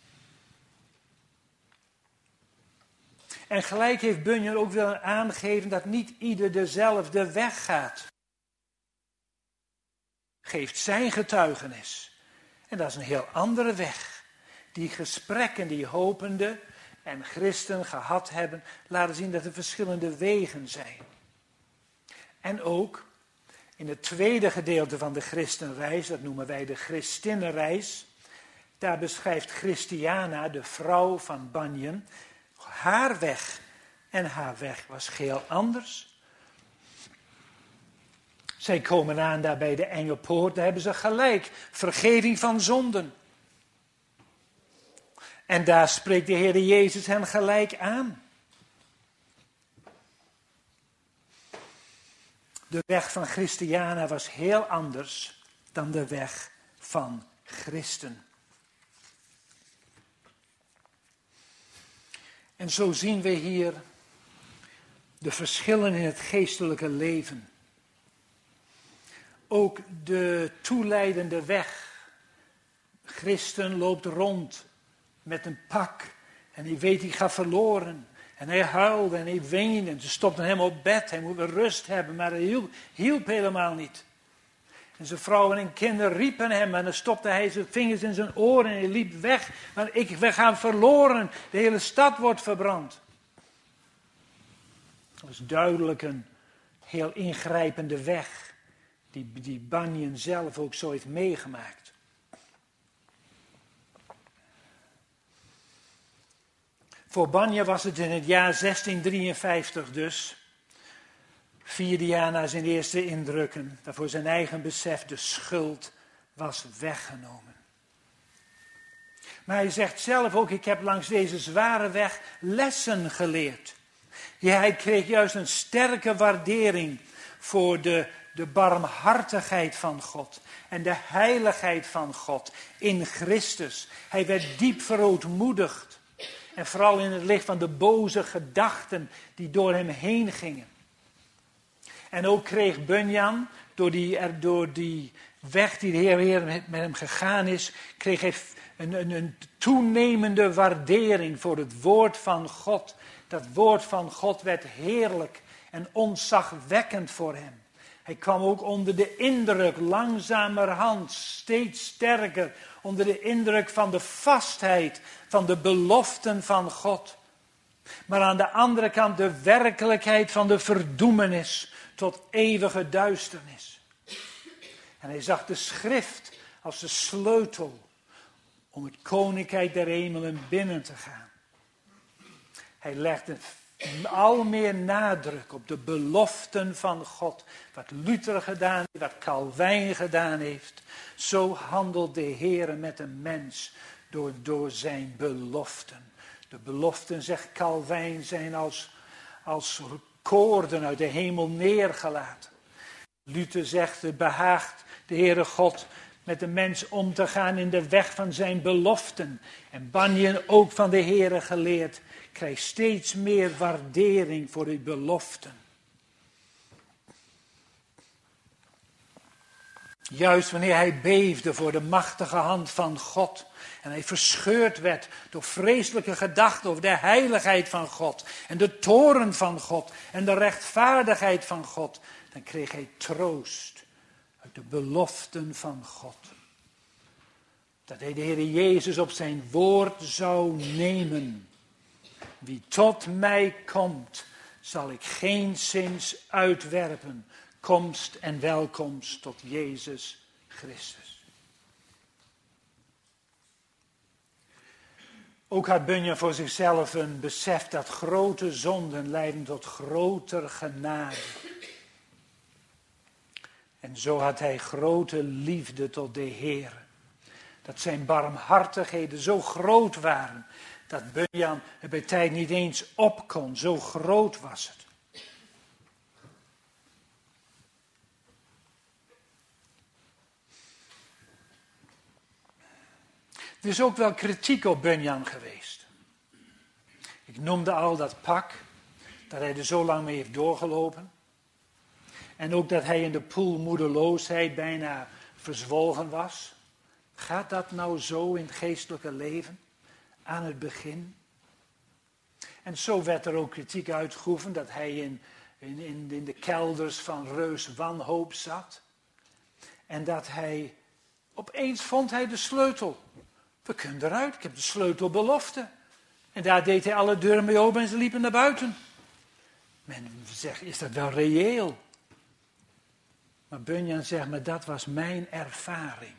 En gelijk heeft Bunyan ook willen aangeven dat niet ieder dezelfde weg gaat. Geeft zijn getuigenis. En dat is een heel andere weg. Die gesprekken die hopende en christen gehad hebben, laten zien dat er verschillende wegen zijn. En ook in het tweede gedeelte van de christenreis, dat noemen wij de Christinnenreis, daar beschrijft Christiana, de vrouw van Bunyan, haar weg. En haar weg was heel anders. Zij komen aan daar bij de enge poort, daar hebben ze gelijk vergeving van zonden. En daar spreekt de Heer Jezus hen gelijk aan. De weg van Christiana was heel anders dan de weg van Christen. En zo zien we hier de verschillen in het geestelijke leven. Ook de toeleidende weg. Christen loopt rond met een pak en hij weet hij gaat verloren. En hij huilde en hij weende en ze stopten hem op bed. Hij moet weer rust hebben, maar dat hielp helemaal niet. En zijn vrouwen en kinderen riepen hem en dan stopte hij zijn vingers in zijn oren en hij liep weg. Maar we gaan verloren, de hele stad wordt verbrand. Dat is duidelijk een heel ingrijpende weg die Bunyan zelf ook zo heeft meegemaakt. Voor Bunyan was het in het jaar 1653 dus, 4 jaar na zijn eerste indrukken, dat voor zijn eigen besef de schuld was weggenomen. Maar hij zegt zelf ook, ik heb langs deze zware weg lessen geleerd. Ja, hij kreeg juist een sterke waardering voor de barmhartigheid van God en de heiligheid van God in Christus. Hij werd diep verootmoedigd. En vooral in het licht van de boze gedachten die door hem heen gingen. En ook kreeg Bunyan, door die weg die de Heer met hem gegaan is, kreeg hij een toenemende waardering voor het woord van God. Dat woord van God werd heerlijk en ontzagwekkend voor hem. Hij kwam ook onder de indruk, langzamerhand, steeds sterker, onder de indruk van de vastheid, van de beloften van God. Maar aan de andere kant de werkelijkheid van de verdoemenis tot eeuwige duisternis. En hij zag de schrift als de sleutel om het koninkrijk der hemelen binnen te gaan. Hij legde al meer nadruk op de beloften van God. Wat Luther gedaan heeft, wat Calvijn gedaan heeft. Zo handelt de Heer met een mens door zijn beloften. De beloften, zegt Calvijn, zijn als koorden uit de hemel neergelaten. Luther zegt, het behaagt de Heere God met de mens om te gaan in de weg van zijn beloften. En Bunyan, ook van de Heere geleerd, krijgt steeds meer waardering voor die beloften. Juist wanneer hij beefde voor de machtige hand van God en hij verscheurd werd door vreselijke gedachten over de heiligheid van God en de toorn van God en de rechtvaardigheid van God, dan kreeg hij troost uit de beloften van God. Dat hij de Heer Jezus op zijn woord zou nemen. Wie tot mij komt, zal ik geenszins uitwerpen. Komst en welkomst tot Jezus Christus. Ook had Bunyan voor zichzelf een besef dat grote zonden leiden tot groter genade. En zo had hij grote liefde tot de Heer. Dat zijn barmhartigheden zo groot waren, dat Bunyan er bij tijd niet eens op kon. Zo groot was het. Er is ook wel kritiek op Bunyan geweest. Ik noemde al dat pak, dat hij er zo lang mee heeft doorgelopen. En ook dat hij in de poel moedeloosheid bijna verzwolgen was. Gaat dat nou zo in het geestelijke leven? Aan het begin? En zo werd er ook kritiek uitgeoefend dat hij in de kelders van reus wanhoop zat. En dat hij, opeens vond hij de sleutel. We kunnen eruit, ik heb de sleutelbelofte. En daar deed hij alle deuren mee open en ze liepen naar buiten. Men zegt, is dat wel reëel? Maar Bunyan zegt, maar dat was mijn ervaring.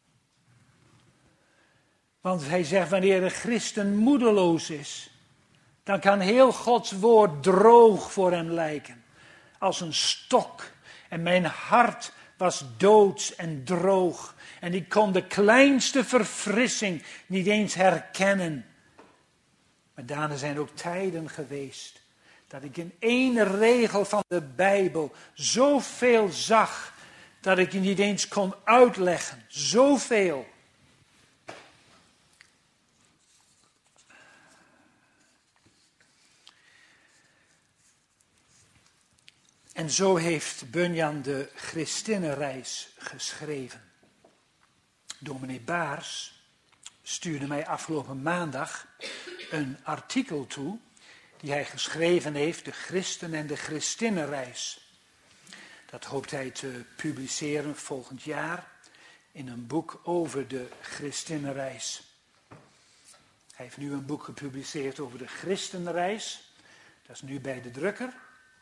Want hij zegt, wanneer een christen moedeloos is, dan kan heel Gods woord droog voor hem lijken. Als een stok. En mijn hart was doods en droog. En ik kon de kleinste verfrissing niet eens herkennen. Maar daarna zijn ook tijden geweest dat ik in één regel van de Bijbel zoveel zag dat ik het niet eens kon uitleggen. Zoveel. En zo heeft Bunyan de Christinnenreis geschreven. Dominee Baars stuurde mij afgelopen maandag een artikel toe die hij geschreven heeft, de Christen en de Christinnenreis. Dat hoopt hij te publiceren volgend jaar in een boek over de Christinnenreis. Hij heeft nu een boek gepubliceerd over de Christenreis. Dat is nu bij de drukker.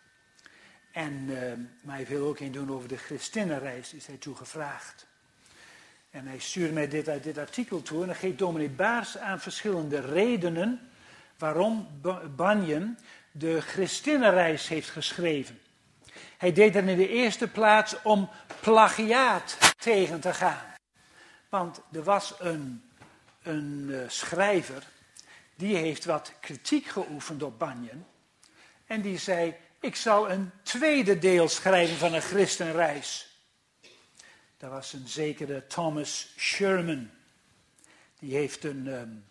Maar hij wil ook een doen over de Christinnenreis, is hij toegevraagd. En hij stuurde mij dit artikel toe en dan geeft dominee Baars aan verschillende redenen waarom Bunyan de Christinnenreis heeft geschreven. Hij deed dat in de eerste plaats om plagiaat tegen te gaan. Want er was een schrijver, die heeft wat kritiek geoefend op Bunyan. En die zei, ik zou een tweede deel schrijven van een Christenreis. Dat was een zekere Thomas Sherman. Die heeft een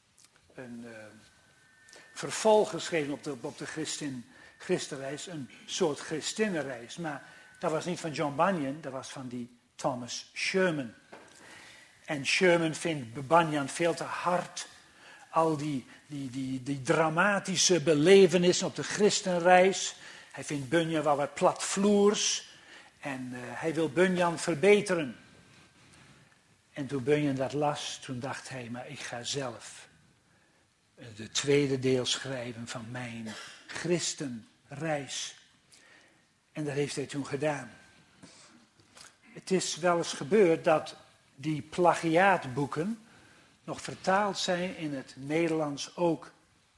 vervolg geschreven op de Christenreis, een soort Christinnenreis. Maar dat was niet van John Bunyan, dat was van die Thomas Sherman. En Sherman vindt Bunyan veel te hard. Al die dramatische belevenissen op de Christenreis. Hij vindt Bunyan wel wat platvloers. En hij wil Bunyan verbeteren. En toen Bunyan dat las, toen dacht hij, maar ik ga zelf de tweede deel schrijven van mijn Christenreis. En dat heeft hij toen gedaan. Het is wel eens gebeurd dat die plagiaatboeken nog vertaald zijn in het Nederlands ook.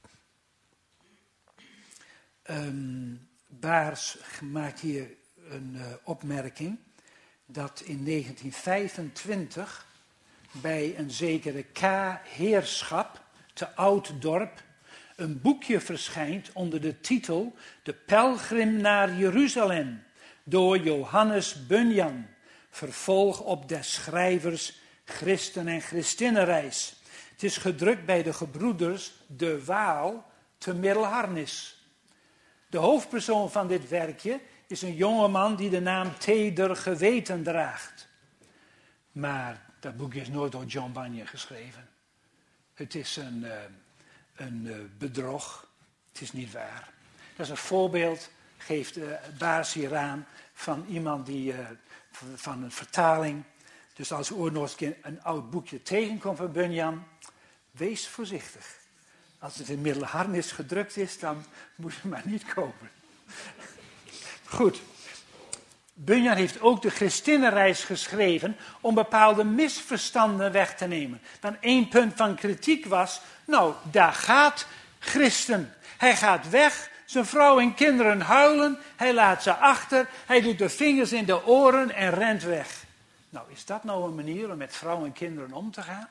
Baars maakt hier een opmerking dat in 1925 bij een zekere K. Heerschap te Ouddorp een boekje verschijnt onder de titel De Pelgrim naar Jeruzalem door Johannes Bunyan, vervolg op des schrijvers Christen en Christinnenreis. Het is gedrukt bij de gebroeders De Waal te Middelharnis. De hoofdpersoon van dit werkje is een jongeman die de naam Teder Geweten draagt. Maar dat boekje is nooit door John Bunyan geschreven. Het is een bedrog. Het is niet waar. Dat is een voorbeeld, geeft Baars hier aan, van iemand die van een vertaling. Dus als u ooit nog eens een oud boekje tegenkomt van Bunyan, wees voorzichtig. Als het in Middelharnis gedrukt is, dan moet je het maar niet kopen. Goed. Bunyan heeft ook de Christinnenreis geschreven om bepaalde misverstanden weg te nemen. Dan één punt van kritiek was, nou, daar gaat christen. Hij gaat weg, zijn vrouw en kinderen huilen, hij laat ze achter, hij doet de vingers in de oren en rent weg. Nou, is dat nou een manier om met vrouwen en kinderen om te gaan?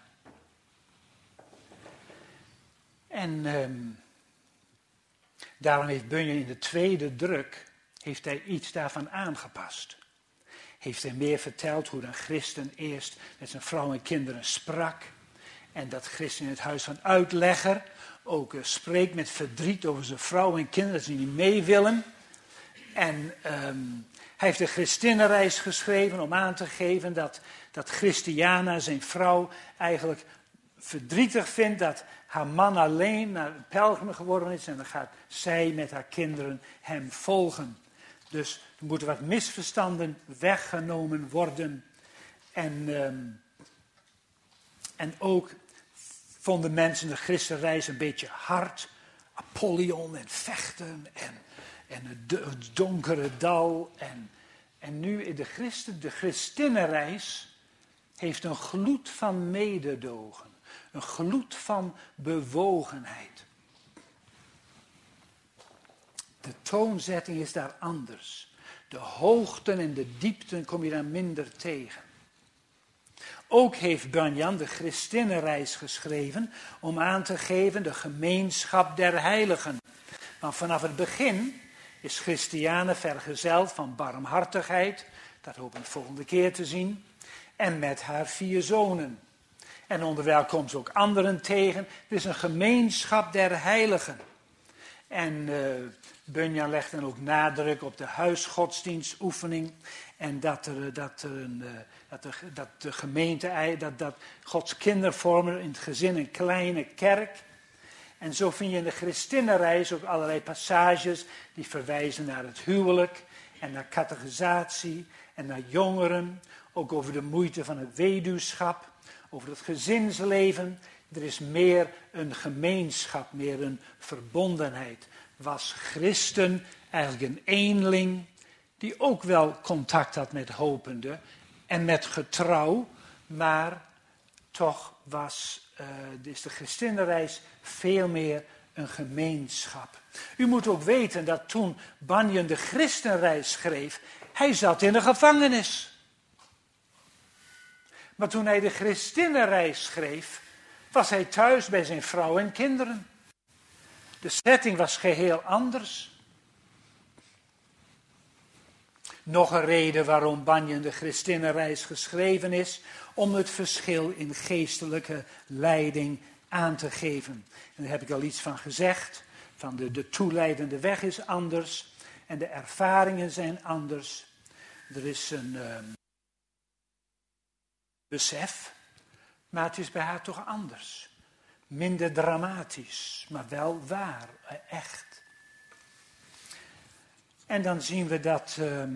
En daarom heeft Bunyan in de tweede druk heeft hij iets daarvan aangepast. Heeft hij meer verteld hoe een christen eerst met zijn vrouw en kinderen sprak. En dat christen in het huis van uitlegger ook spreekt met verdriet over zijn vrouw en kinderen, dat ze niet mee willen. En hij heeft de Christinnenreis geschreven om aan te geven dat Christiana, zijn vrouw, eigenlijk verdrietig vindt dat haar man alleen naar een pelgrim geworden is. En dan gaat zij met haar kinderen hem volgen. Dus er moeten wat misverstanden weggenomen worden. En ook vonden mensen de christenreis een beetje hard. Apollyon en vechten en het donkere dal. En nu de Christinnenreis heeft een gloed van mededogen. Een gloed van bewogenheid. De toonzetting is daar anders. De hoogten en de diepten kom je daar minder tegen. Ook heeft Bunyan de Christinnenreis geschreven om aan te geven de gemeenschap der heiligen. Want vanaf het begin is Christiane vergezeld van barmhartigheid, dat hopen we de volgende keer te zien, en met haar 4 zonen. En onderwijl komt ze ook anderen tegen. Het is een gemeenschap der heiligen. En Bunyan legt dan ook nadruk op de huisgodsdienstoefening. En dat de gemeente, dat Gods kinderen vormen in het gezin een kleine kerk. En zo vind je in de Christinnenreis ook allerlei passages die verwijzen naar het huwelijk en naar catechisatie en naar jongeren. Ook over de moeite van het weduwschap, over het gezinsleven. Er is meer een gemeenschap, meer een verbondenheid. Was christen eigenlijk een eenling die ook wel contact had met hopenden en met getrouw, maar toch is de Christinnenreis veel meer een gemeenschap. U moet ook weten dat toen Bunyan de Christenreis schreef, hij zat in de gevangenis. Maar toen hij de Christinnenreis schreef, was hij thuis bij zijn vrouw en kinderen. De setting was geheel anders. Nog een reden waarom Bunyan de Christinnenreis geschreven is, om het verschil in geestelijke leiding aan te geven. En daar heb ik al iets van gezegd, van de toeleidende weg is anders en de ervaringen zijn anders. Er is een besef, maar het is bij haar toch anders. Minder dramatisch, maar wel waar, echt. En dan zien we dat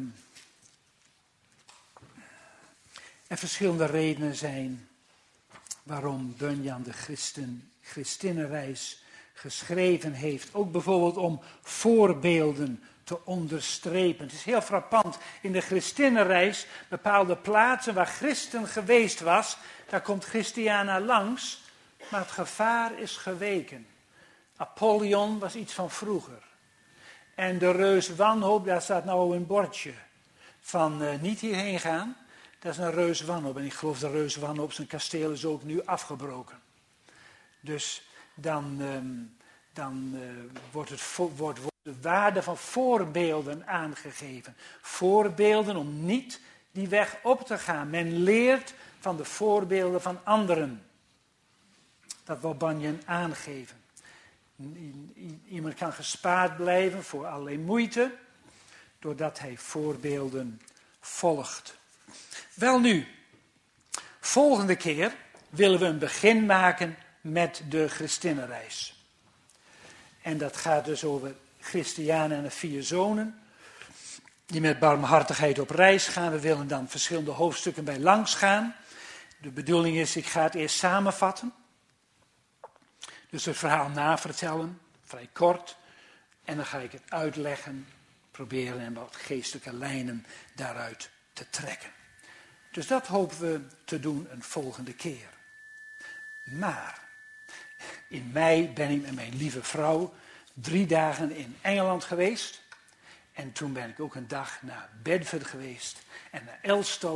er verschillende redenen zijn waarom Bunyan de Christinnenreis geschreven heeft. Ook bijvoorbeeld om voorbeelden te onderstrepen. Het is heel frappant. In de Christinnenreis, bepaalde plaatsen waar Christen geweest was, daar komt Christiana langs, maar het gevaar is geweken. Apollyon was iets van vroeger. En de reus Wanhoop, daar staat nou een bordje van niet hierheen gaan. Dat is een reus Wanhoop. En ik geloof de reus Wanhoop, zijn kasteel is ook nu afgebroken. Dus dan wordt de waarde van voorbeelden aangegeven. Voorbeelden om niet die weg op te gaan. Men leert van de voorbeelden van anderen. Dat wil Bunyan aangeven. Iemand kan gespaard blijven voor allerlei moeite, doordat hij voorbeelden volgt. Welnu, volgende keer willen we een begin maken met de Christinnenreis. En dat gaat dus over Christiane en de 4 zonen, die met barmhartigheid op reis gaan. We willen dan verschillende hoofdstukken bij langs gaan. De bedoeling is, ik ga het eerst samenvatten. Dus het verhaal navertellen, vrij kort. En dan ga ik het uitleggen, proberen en wat geestelijke lijnen daaruit te trekken. Dus dat hopen we te doen een volgende keer. Maar in mei ben ik met mijn lieve vrouw 3 dagen in Engeland geweest. En toen ben ik ook een dag naar Bedford geweest en naar Elstow.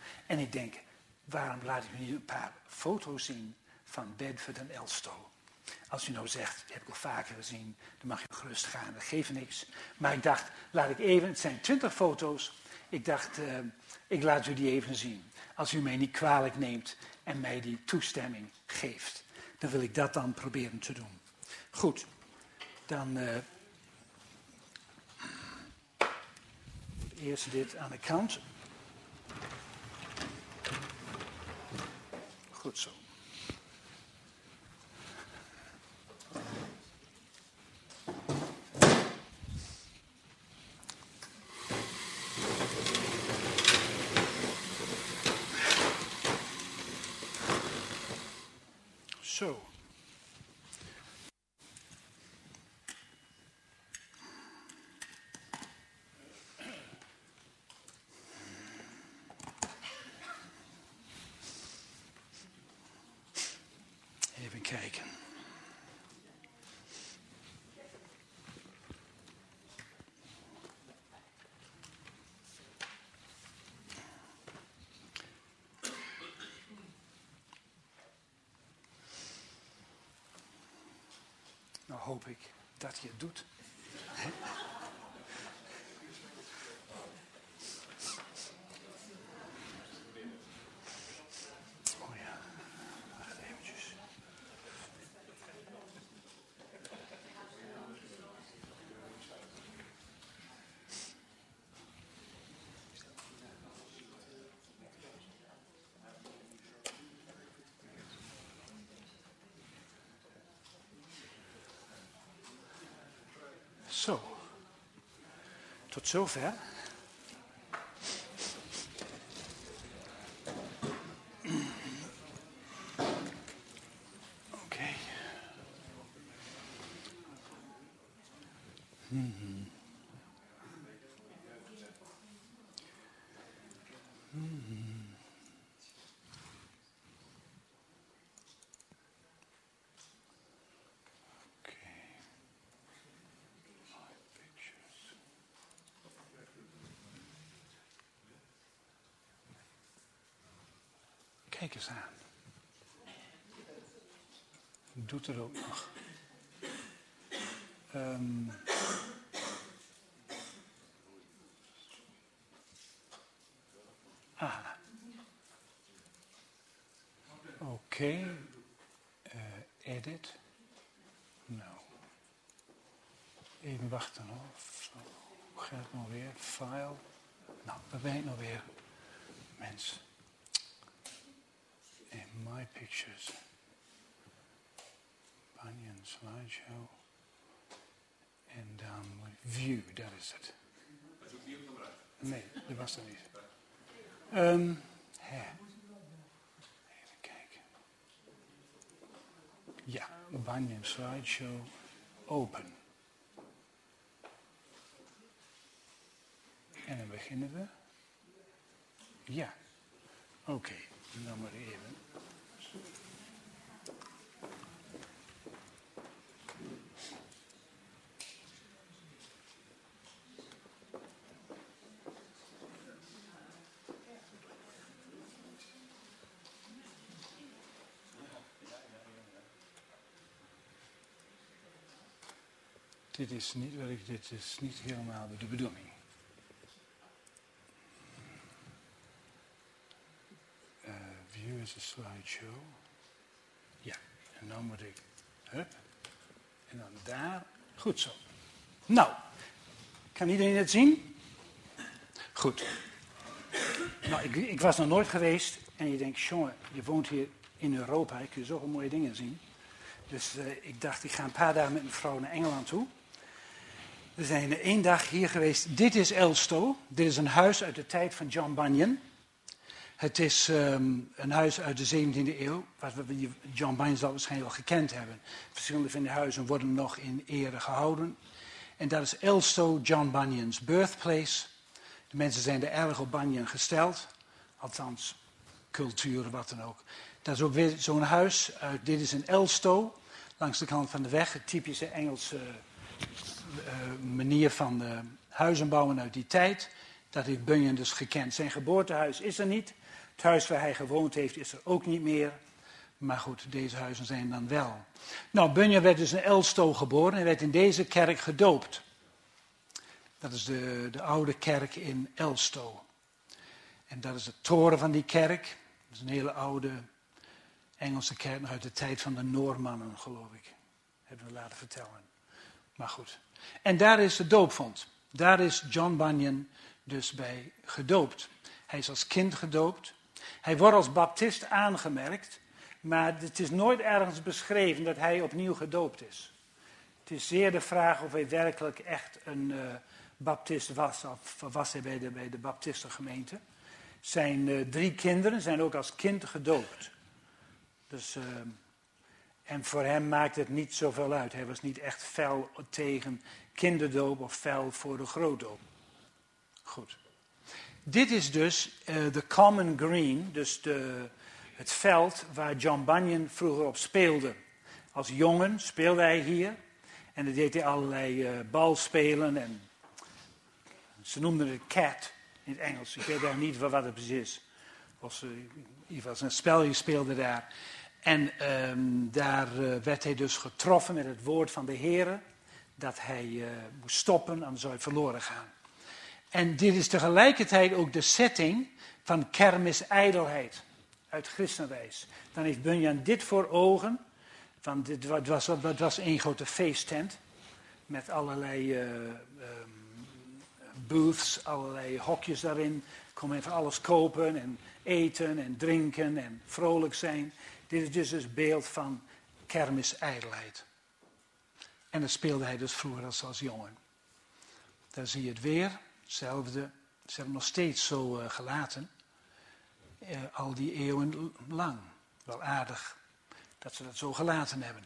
En ik denk, waarom laat ik u niet een paar foto's zien van Bedford en Elstow? Als u nou zegt, die heb ik al vaker gezien, dan mag je gerust gaan, dat geeft niks. Maar ik dacht, laat ik even, het zijn 20 foto's. Ik dacht, ik laat u die even zien. Als u mij niet kwalijk neemt en mij die toestemming geeft. Dan wil ik dat dan proberen te doen. Goed, dan eerst dit aan de kant. Goed zo. Zo. Even kijken. Nou hoop ik dat je het doet. Oh ja, wacht eventjes. Zo, tot zover. Oké. Kijk eens aan. Doet er ook nog. Oké. Edit. Nou. Even wachten hoor. Zo. Hoe gaat het nou weer? File. Nou, waar ben ik nou weer? Mens. In My Pictures. Bunyan Slideshow. En dan View, dat is het. Dat is ook niet op nummer uit. Nee, dat was er niet. Even kijken. Ja, Bunyan Slideshow. Open. En dan beginnen we. Ja. Oké, dan maar even. Dit is niet helemaal de bedoeling. View is a slideshow. Ja, en dan moet ik, hup, en dan daar. Goed zo. Nou, kan iedereen het zien? Goed. Nou, ik was nog nooit geweest en je denkt, jongen, je woont hier in Europa, je kunt zoveel mooie dingen zien. Dus ik dacht, ik ga een paar dagen met mijn vrouw naar Engeland toe. We zijn 1 dag hier geweest. Dit is Elstow. Dit is een huis uit de tijd van John Bunyan. Het is een huis uit de 17e eeuw. Wat John Bunyan zal waarschijnlijk wel gekend hebben. Verschillende van de huizen worden nog in ere gehouden. En dat is Elstow, John Bunyan's birthplace. De mensen zijn er erg op Bunyan gesteld. Althans, cultuur, wat dan ook. Dat is ook weer zo'n huis. Dit is in Elstow, langs de kant van de weg. Het typische Engelse manier van huizen bouwen uit die tijd. Dat heeft Bunyan dus gekend. Zijn geboortehuis is er niet. Het huis waar hij gewoond heeft is er ook niet meer. Maar goed, deze huizen zijn dan wel. Nou, Bunyan werd dus in Elstow geboren en werd in deze kerk gedoopt. Dat is de oude kerk in Elstow. En dat is de toren van die kerk. Dat is een hele oude Engelse kerk, nog uit de tijd van de Noormannen, geloof ik. Hebben we laten vertellen. Maar goed. En daar is de doopvont. Daar is John Bunyan dus bij gedoopt. Hij is als kind gedoopt. Hij wordt als baptist aangemerkt. Maar het is nooit ergens beschreven dat hij opnieuw gedoopt is. Het is zeer de vraag of hij werkelijk echt een baptist was. Of was hij bij de baptistengemeente. Zijn 3 kinderen zijn ook als kind gedoopt. Dus, en voor hem maakt het niet zoveel uit. Hij was niet echt fel tegen kinderdoop of fel voor de grootdoop. Goed. Dit is dus de Common Green, dus het veld waar John Bunyan vroeger op speelde. Als jongen speelde hij hier. En dan deed hij allerlei balspelen. En ze noemden het cat in het Engels. Ik weet daar niet wat het precies is. In ieder geval een spelje speelde daar. En daar werd hij dus getroffen met het woord van de Heere. Dat hij moest stoppen, anders zou hij verloren gaan. En dit is tegelijkertijd ook de setting van kermis ijdelheid uit Christenreis. Dan heeft Bunyan dit voor ogen. Want het was één grote feesttent. Met allerlei booths, allerlei hokjes daarin. Kon men van alles kopen en eten en drinken en vrolijk zijn. Dit is dus het beeld van kermis ijdelheid. En dat speelde hij dus vroeger als jongen. Daar zie je het weer. Hetzelfde. Ze hebben nog steeds zo gelaten. Al die eeuwen lang. Wel aardig dat ze dat zo gelaten hebben.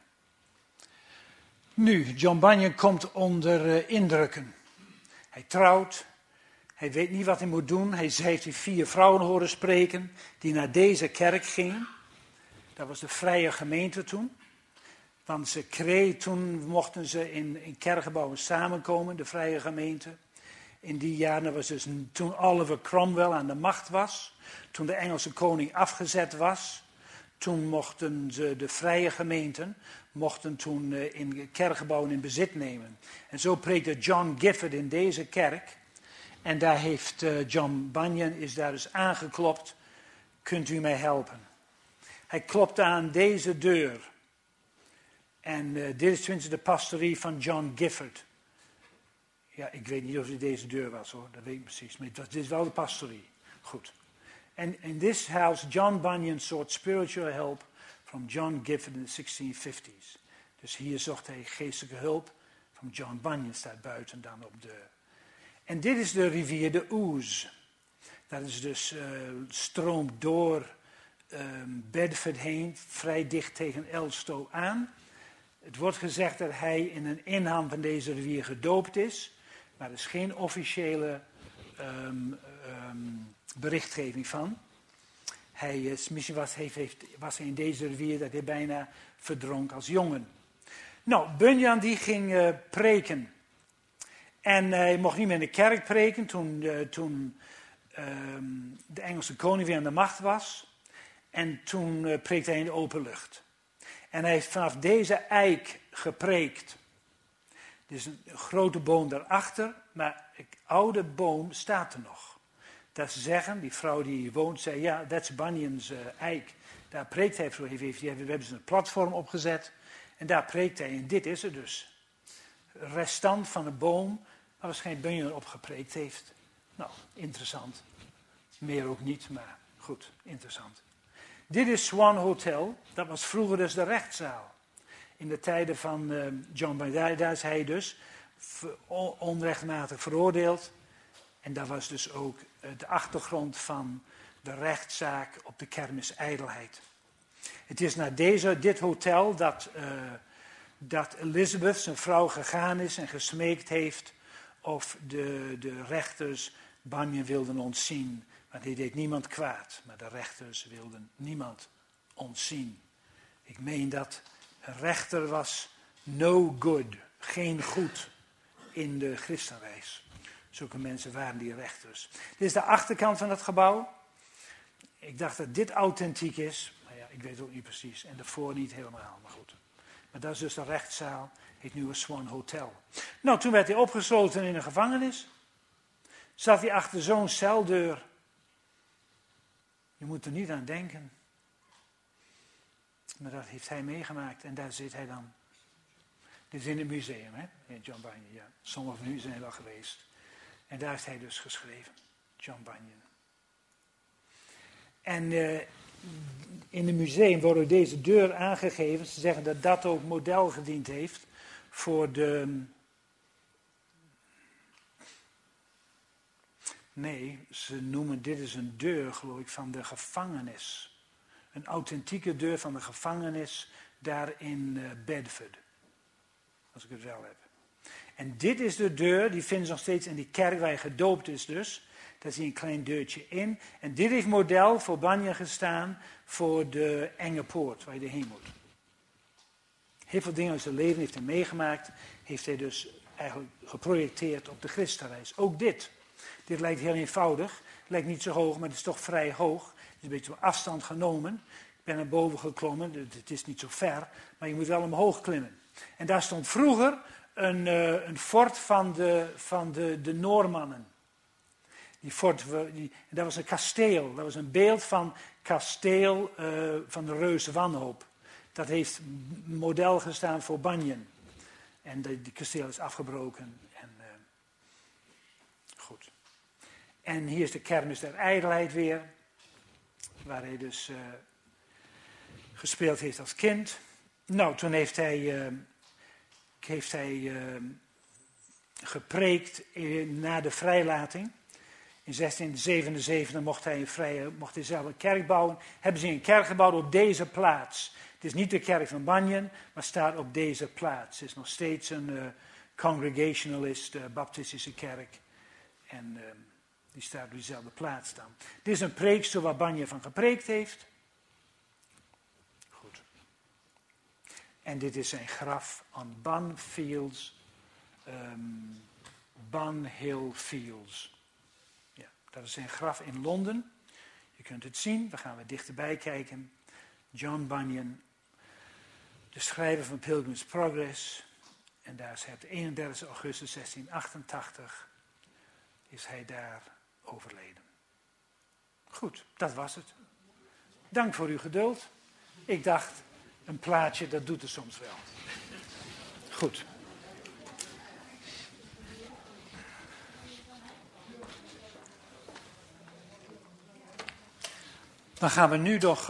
Nu, John Bunyan komt onder indrukken. Hij trouwt. Hij weet niet wat hij moet doen. Hij heeft die 4 vrouwen horen spreken die naar deze kerk gingen. Dat was de vrije gemeente toen. Want toen mochten ze in kerkgebouwen samenkomen, de vrije gemeente. In die jaren was dus toen Oliver Cromwell aan de macht was. Toen de Engelse koning afgezet was. Toen mochten ze, de vrije gemeenten, in kerkgebouwen in bezit nemen. En zo preekte John Gifford in deze kerk. En daar heeft John Bunyan is daar dus aangeklopt. Kunt u mij helpen? Hij klopte aan deze deur. En dit is tenminste de pastorie van John Gifford. Ja, ik weet niet of het deze deur was hoor, dat weet ik precies. Maar dit is wel de pastorie. Goed. And in this house, John Bunyan sought spiritual help from John Gifford in the 1650s. Dus hier zocht hij geestelijke hulp van John Bunyan, staat buiten dan op de... En dit is de rivier de Ouse. Dat is dus stroomt door Bedford heen, vrij dicht tegen Elstow aan. Het wordt gezegd dat hij in een inham van deze rivier gedoopt is. Maar er is geen officiële berichtgeving van. Misschien was hij in deze rivier dat hij bijna verdronk als jongen. Nou, Bunyan die ging preken. En hij mocht niet meer in de kerk preken toen de Engelse koning weer aan de macht was. En toen preekte hij in de open lucht. En hij heeft vanaf deze eik gepreekt. Er is een grote boom daarachter, maar de oude boom staat er nog. Dat ze zeggen, die vrouw die hier woont, zei, ja, dat is Bunyan's eik. Daar preekt hij voor. We hebben ze een platform opgezet. En daar preekt hij. En dit is het dus. Restant van een boom, waar waarschijnlijk Bunyan op gepreekt heeft. Nou, interessant. Meer ook niet, maar goed, interessant. Dit is Swan Hotel. Dat was vroeger dus de rechtszaal. In de tijden van John Bunyan. Daar is hij dus onrechtmatig veroordeeld. En dat was dus ook de achtergrond van de rechtszaak op de kermis ijdelheid. Het is naar dit hotel dat Elizabeth, zijn vrouw, gegaan is en gesmeekt heeft of de rechters Bunyan wilden ontzien. Want hij deed niemand kwaad, maar de rechters wilden niemand ontzien. Ik meen dat een rechter was no good, geen goed in de christenreis. Zulke mensen waren die rechters. Dit is de achterkant van het gebouw. Ik dacht dat dit authentiek is. Maar ja, ik weet het ook niet precies. En daarvoor niet helemaal, maar goed. Maar dat is dus de rechtszaal. Heet nu een Swan Hotel. Nou, toen werd hij opgesloten in een gevangenis. Zat hij achter zo'n celdeur. Je moet er niet aan denken. Maar dat heeft hij meegemaakt. En daar zit hij dan. Dit is in het museum, hè? In John Bunyan, ja. Sommigen van u zijn er wel geweest. En daar heeft hij dus geschreven. John Bunyan. En in het museum wordt deze deur aangegeven. Ze zeggen dat dat ook model gediend heeft voor de... Nee, ze noemen dit is een deur, geloof ik, van de gevangenis. Een authentieke deur van de gevangenis daar in Bedford. Als ik het wel heb. En dit is de deur, die vinden ze nog steeds in die kerk waar hij gedoopt is dus. Daar zie je een klein deurtje in. En dit heeft model voor Bunyan gestaan voor de enge poort waar je erheen moet. Heel veel dingen uit zijn leven heeft hij meegemaakt. Heeft hij dus eigenlijk geprojecteerd op de Christenreis. Ook dit. Dit lijkt heel eenvoudig. Het lijkt niet zo hoog, maar het is toch vrij hoog. Het is een beetje op afstand genomen. Ik ben naar boven geklommen. Het is niet zo ver. Maar je moet wel omhoog klimmen. En daar stond vroeger een fort van de Noormannen. Die fort, dat was een kasteel. Dat was een beeld van kasteel van de reus Wanhoop. Dat heeft model gestaan voor Bunyan. En die kasteel is afgebroken. En, goed. En hier is de kermis der ijdelheid weer. Waar hij dus gespeeld heeft als kind. Nou, toen heeft hij gepreekt na de vrijlating. In 1677 mocht hij zelf een kerk bouwen. Hebben ze een kerk gebouwd op deze plaats. Het is niet de kerk van Bunyan, maar staat op deze plaats. Het is nog steeds een congregationalist, baptistische kerk. En die staat op diezelfde plaats dan. Dit is een preekstoel waar Bunyan van gepreekt heeft. Goed. En dit is zijn graf on Bun Hill Fields. Ja, dat is zijn graf in Londen. Je kunt het zien, we gaan weer dichterbij kijken. John Bunyan, de schrijver van Pilgrim's Progress. En daar is hij op 31 augustus 1688 is hij daar overleden. Goed, dat was het. Dank voor uw geduld. Ik dacht, een plaatje, dat doet het soms wel. Goed. Dan gaan we nu nog,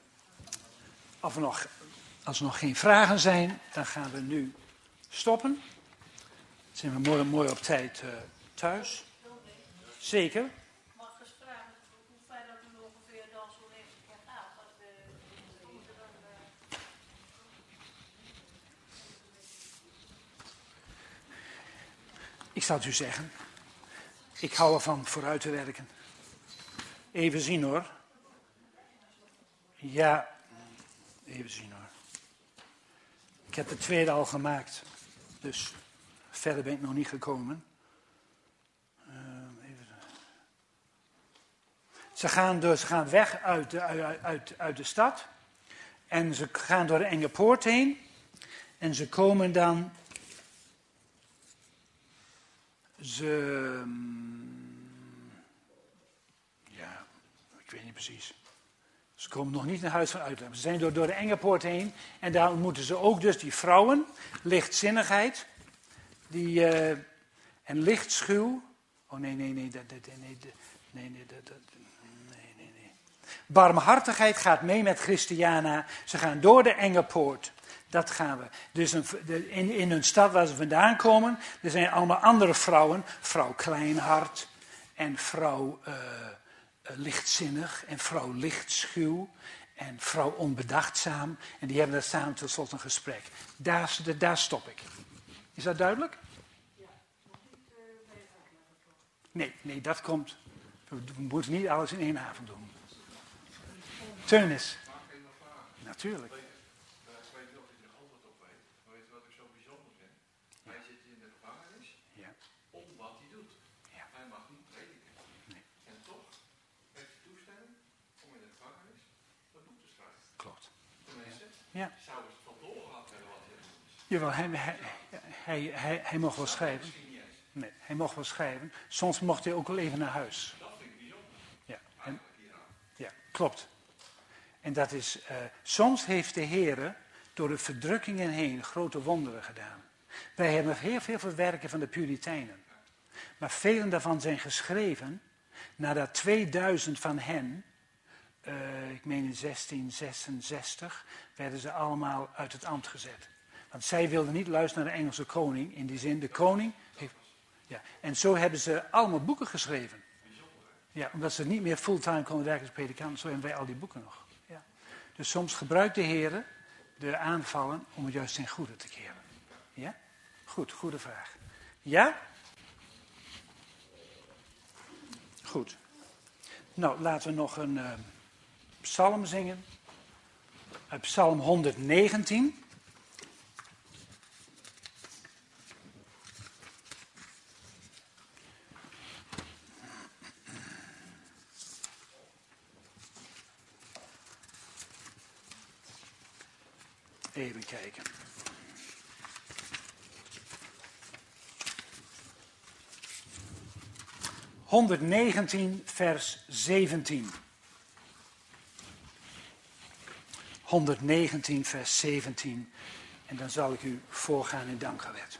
als er nog geen vragen zijn, dan gaan we nu stoppen. Dan zijn we mooi op tijd thuis. Zeker. Mag ik eens vragen hoe ver dat u ongeveer dan zo'n eerste keer gaat? Ik zal het u zeggen. Ik hou ervan vooruit te werken. Even zien hoor. Ja, even zien hoor. Ik heb de tweede al gemaakt. Dus verder ben ik nog niet gekomen. Ze gaan weg uit de stad. En ze gaan door de enge poort heen. En ze komen dan... Ja, ik weet niet precies. Ze komen nog niet naar huis van uitleg. Ze zijn door de enge poort heen. En daar ontmoeten ze ook dus die vrouwen. Lichtzinnigheid. En lichtschuw. Oh nee. Barmhartigheid gaat mee met Christiana. Ze gaan door de enge poort. Dat gaan we. Dus in hun stad waar ze vandaan komen, er zijn allemaal andere vrouwen. Vrouw Kleinhart en vrouw lichtzinnig en vrouw lichtschuw en vrouw onbedachtzaam. En die hebben daar samen tot slot een gesprek. Daar stop ik. Is dat duidelijk? Nee, dat komt. We moeten niet alles in één avond doen. Teunis. Natuurlijk. Hij zit in de gevangenis om wat hij doet. Ja. Ja. Zou het van doorgehad hebben wat hij Jawel, hij mocht wel schrijven. misschien niet eens. Nee, hij mocht wel schrijven. Soms mocht hij ook wel even naar huis. Dat vind ik bijzonder. Ja, Eigenlijk hieraan. ja, klopt. En dat is, soms heeft de Heer door de verdrukkingen heen grote wonderen gedaan. Wij hebben heel veel werken van de Puritijnen. Maar velen daarvan zijn geschreven nadat 2000 van hen, ik meen in 1666, werden ze allemaal uit het ambt gezet. Want zij wilden niet luisteren naar de Engelse koning, in die zin, de koning heeft... Ja, en zo hebben ze allemaal boeken geschreven. Ja, omdat ze niet meer fulltime konden werken als predikant, zo hebben wij al die boeken nog. Ja. Dus soms gebruikt de Heer de aanvallen om het juist ten goede te keren. Ja? Goed, goede vraag. Ja? Goed. Nou, laten we nog een psalm zingen. Uit Psalm 119. Even kijken. ...119 vers 17. 119 vers 17. En dan zal ik u voorgaan in dankgebed.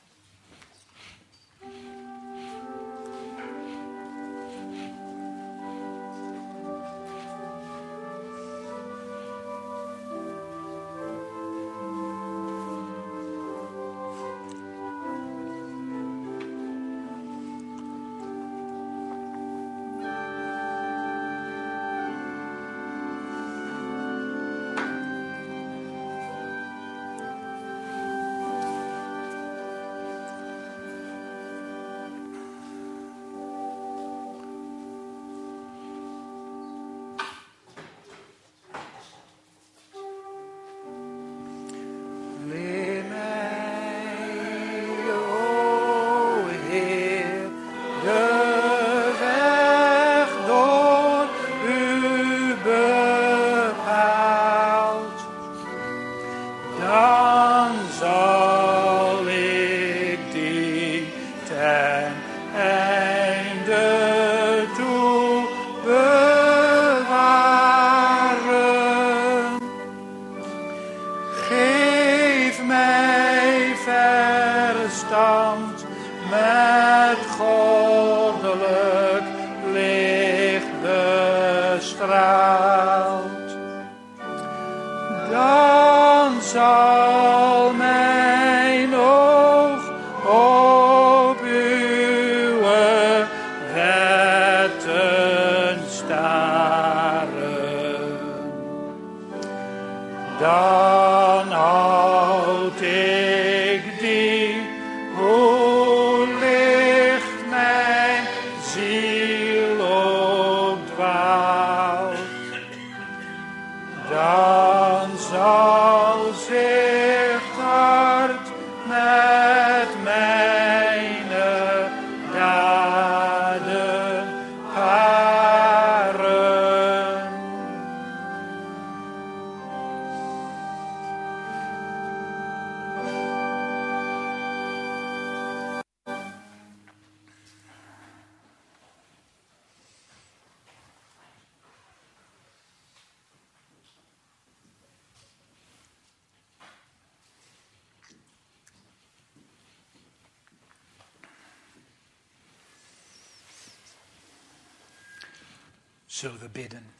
Zullen we bidden.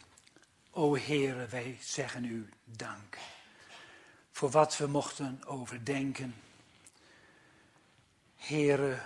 O Heere, wij zeggen u dank voor wat we mochten overdenken. Heere,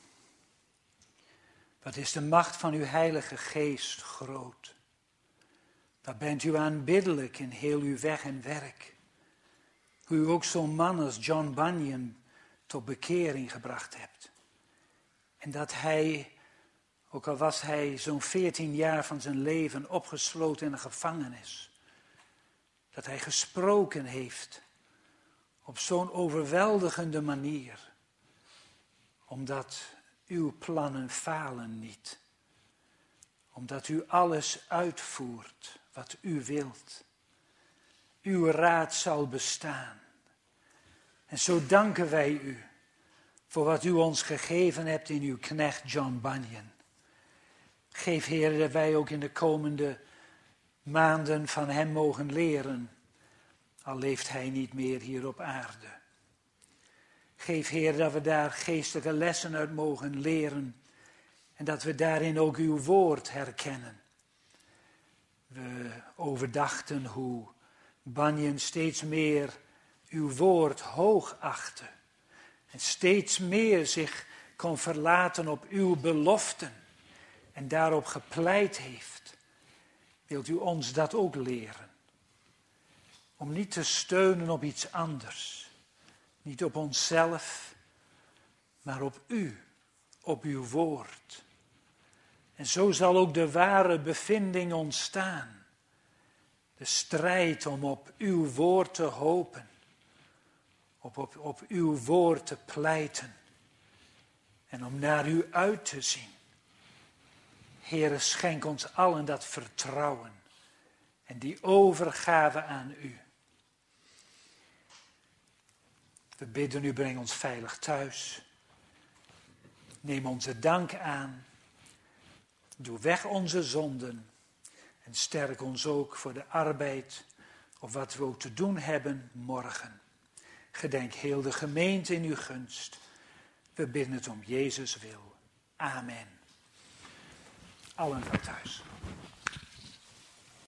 wat is de macht van uw Heilige Geest groot. Wat bent u aanbiddelijk in heel uw weg en werk. Hoe u ook zo'n man als John Bunyan tot bekering gebracht hebt. En dat hij, ook al was hij zo'n 14 jaar van zijn leven opgesloten in een gevangenis, dat hij gesproken heeft op zo'n overweldigende manier, omdat uw plannen falen niet, omdat u alles uitvoert wat u wilt. uw raad zal bestaan. En zo danken wij u voor wat u ons gegeven hebt in uw knecht John Bunyan. Geef, Heer, dat wij ook in de komende maanden van hem mogen leren, al leeft hij niet meer hier op aarde. Geef, Heer, dat we daar geestelijke lessen uit mogen leren en dat we daarin ook uw woord herkennen. We overdachten hoe Bunyan steeds meer uw woord hoog achtte en steeds meer zich kon verlaten op uw beloften en daarop gepleit heeft. Wilt u ons dat ook leren? Om niet te steunen op iets anders. Niet op onszelf, maar op u, op uw woord. En zo zal ook de ware bevinding ontstaan. De strijd om op uw woord te hopen. Op uw woord te pleiten. En om naar u uit te zien. Heere, schenk ons allen dat vertrouwen. En die overgave aan u. We bidden u, breng ons veilig thuis. Neem onze dank aan. Doe weg onze zonden. En sterk ons ook voor de arbeid. Of wat we ook te doen hebben morgen. Gedenk heel de gemeente in uw gunst. We bidden het om Jezus wil. Amen. Allen van thuis.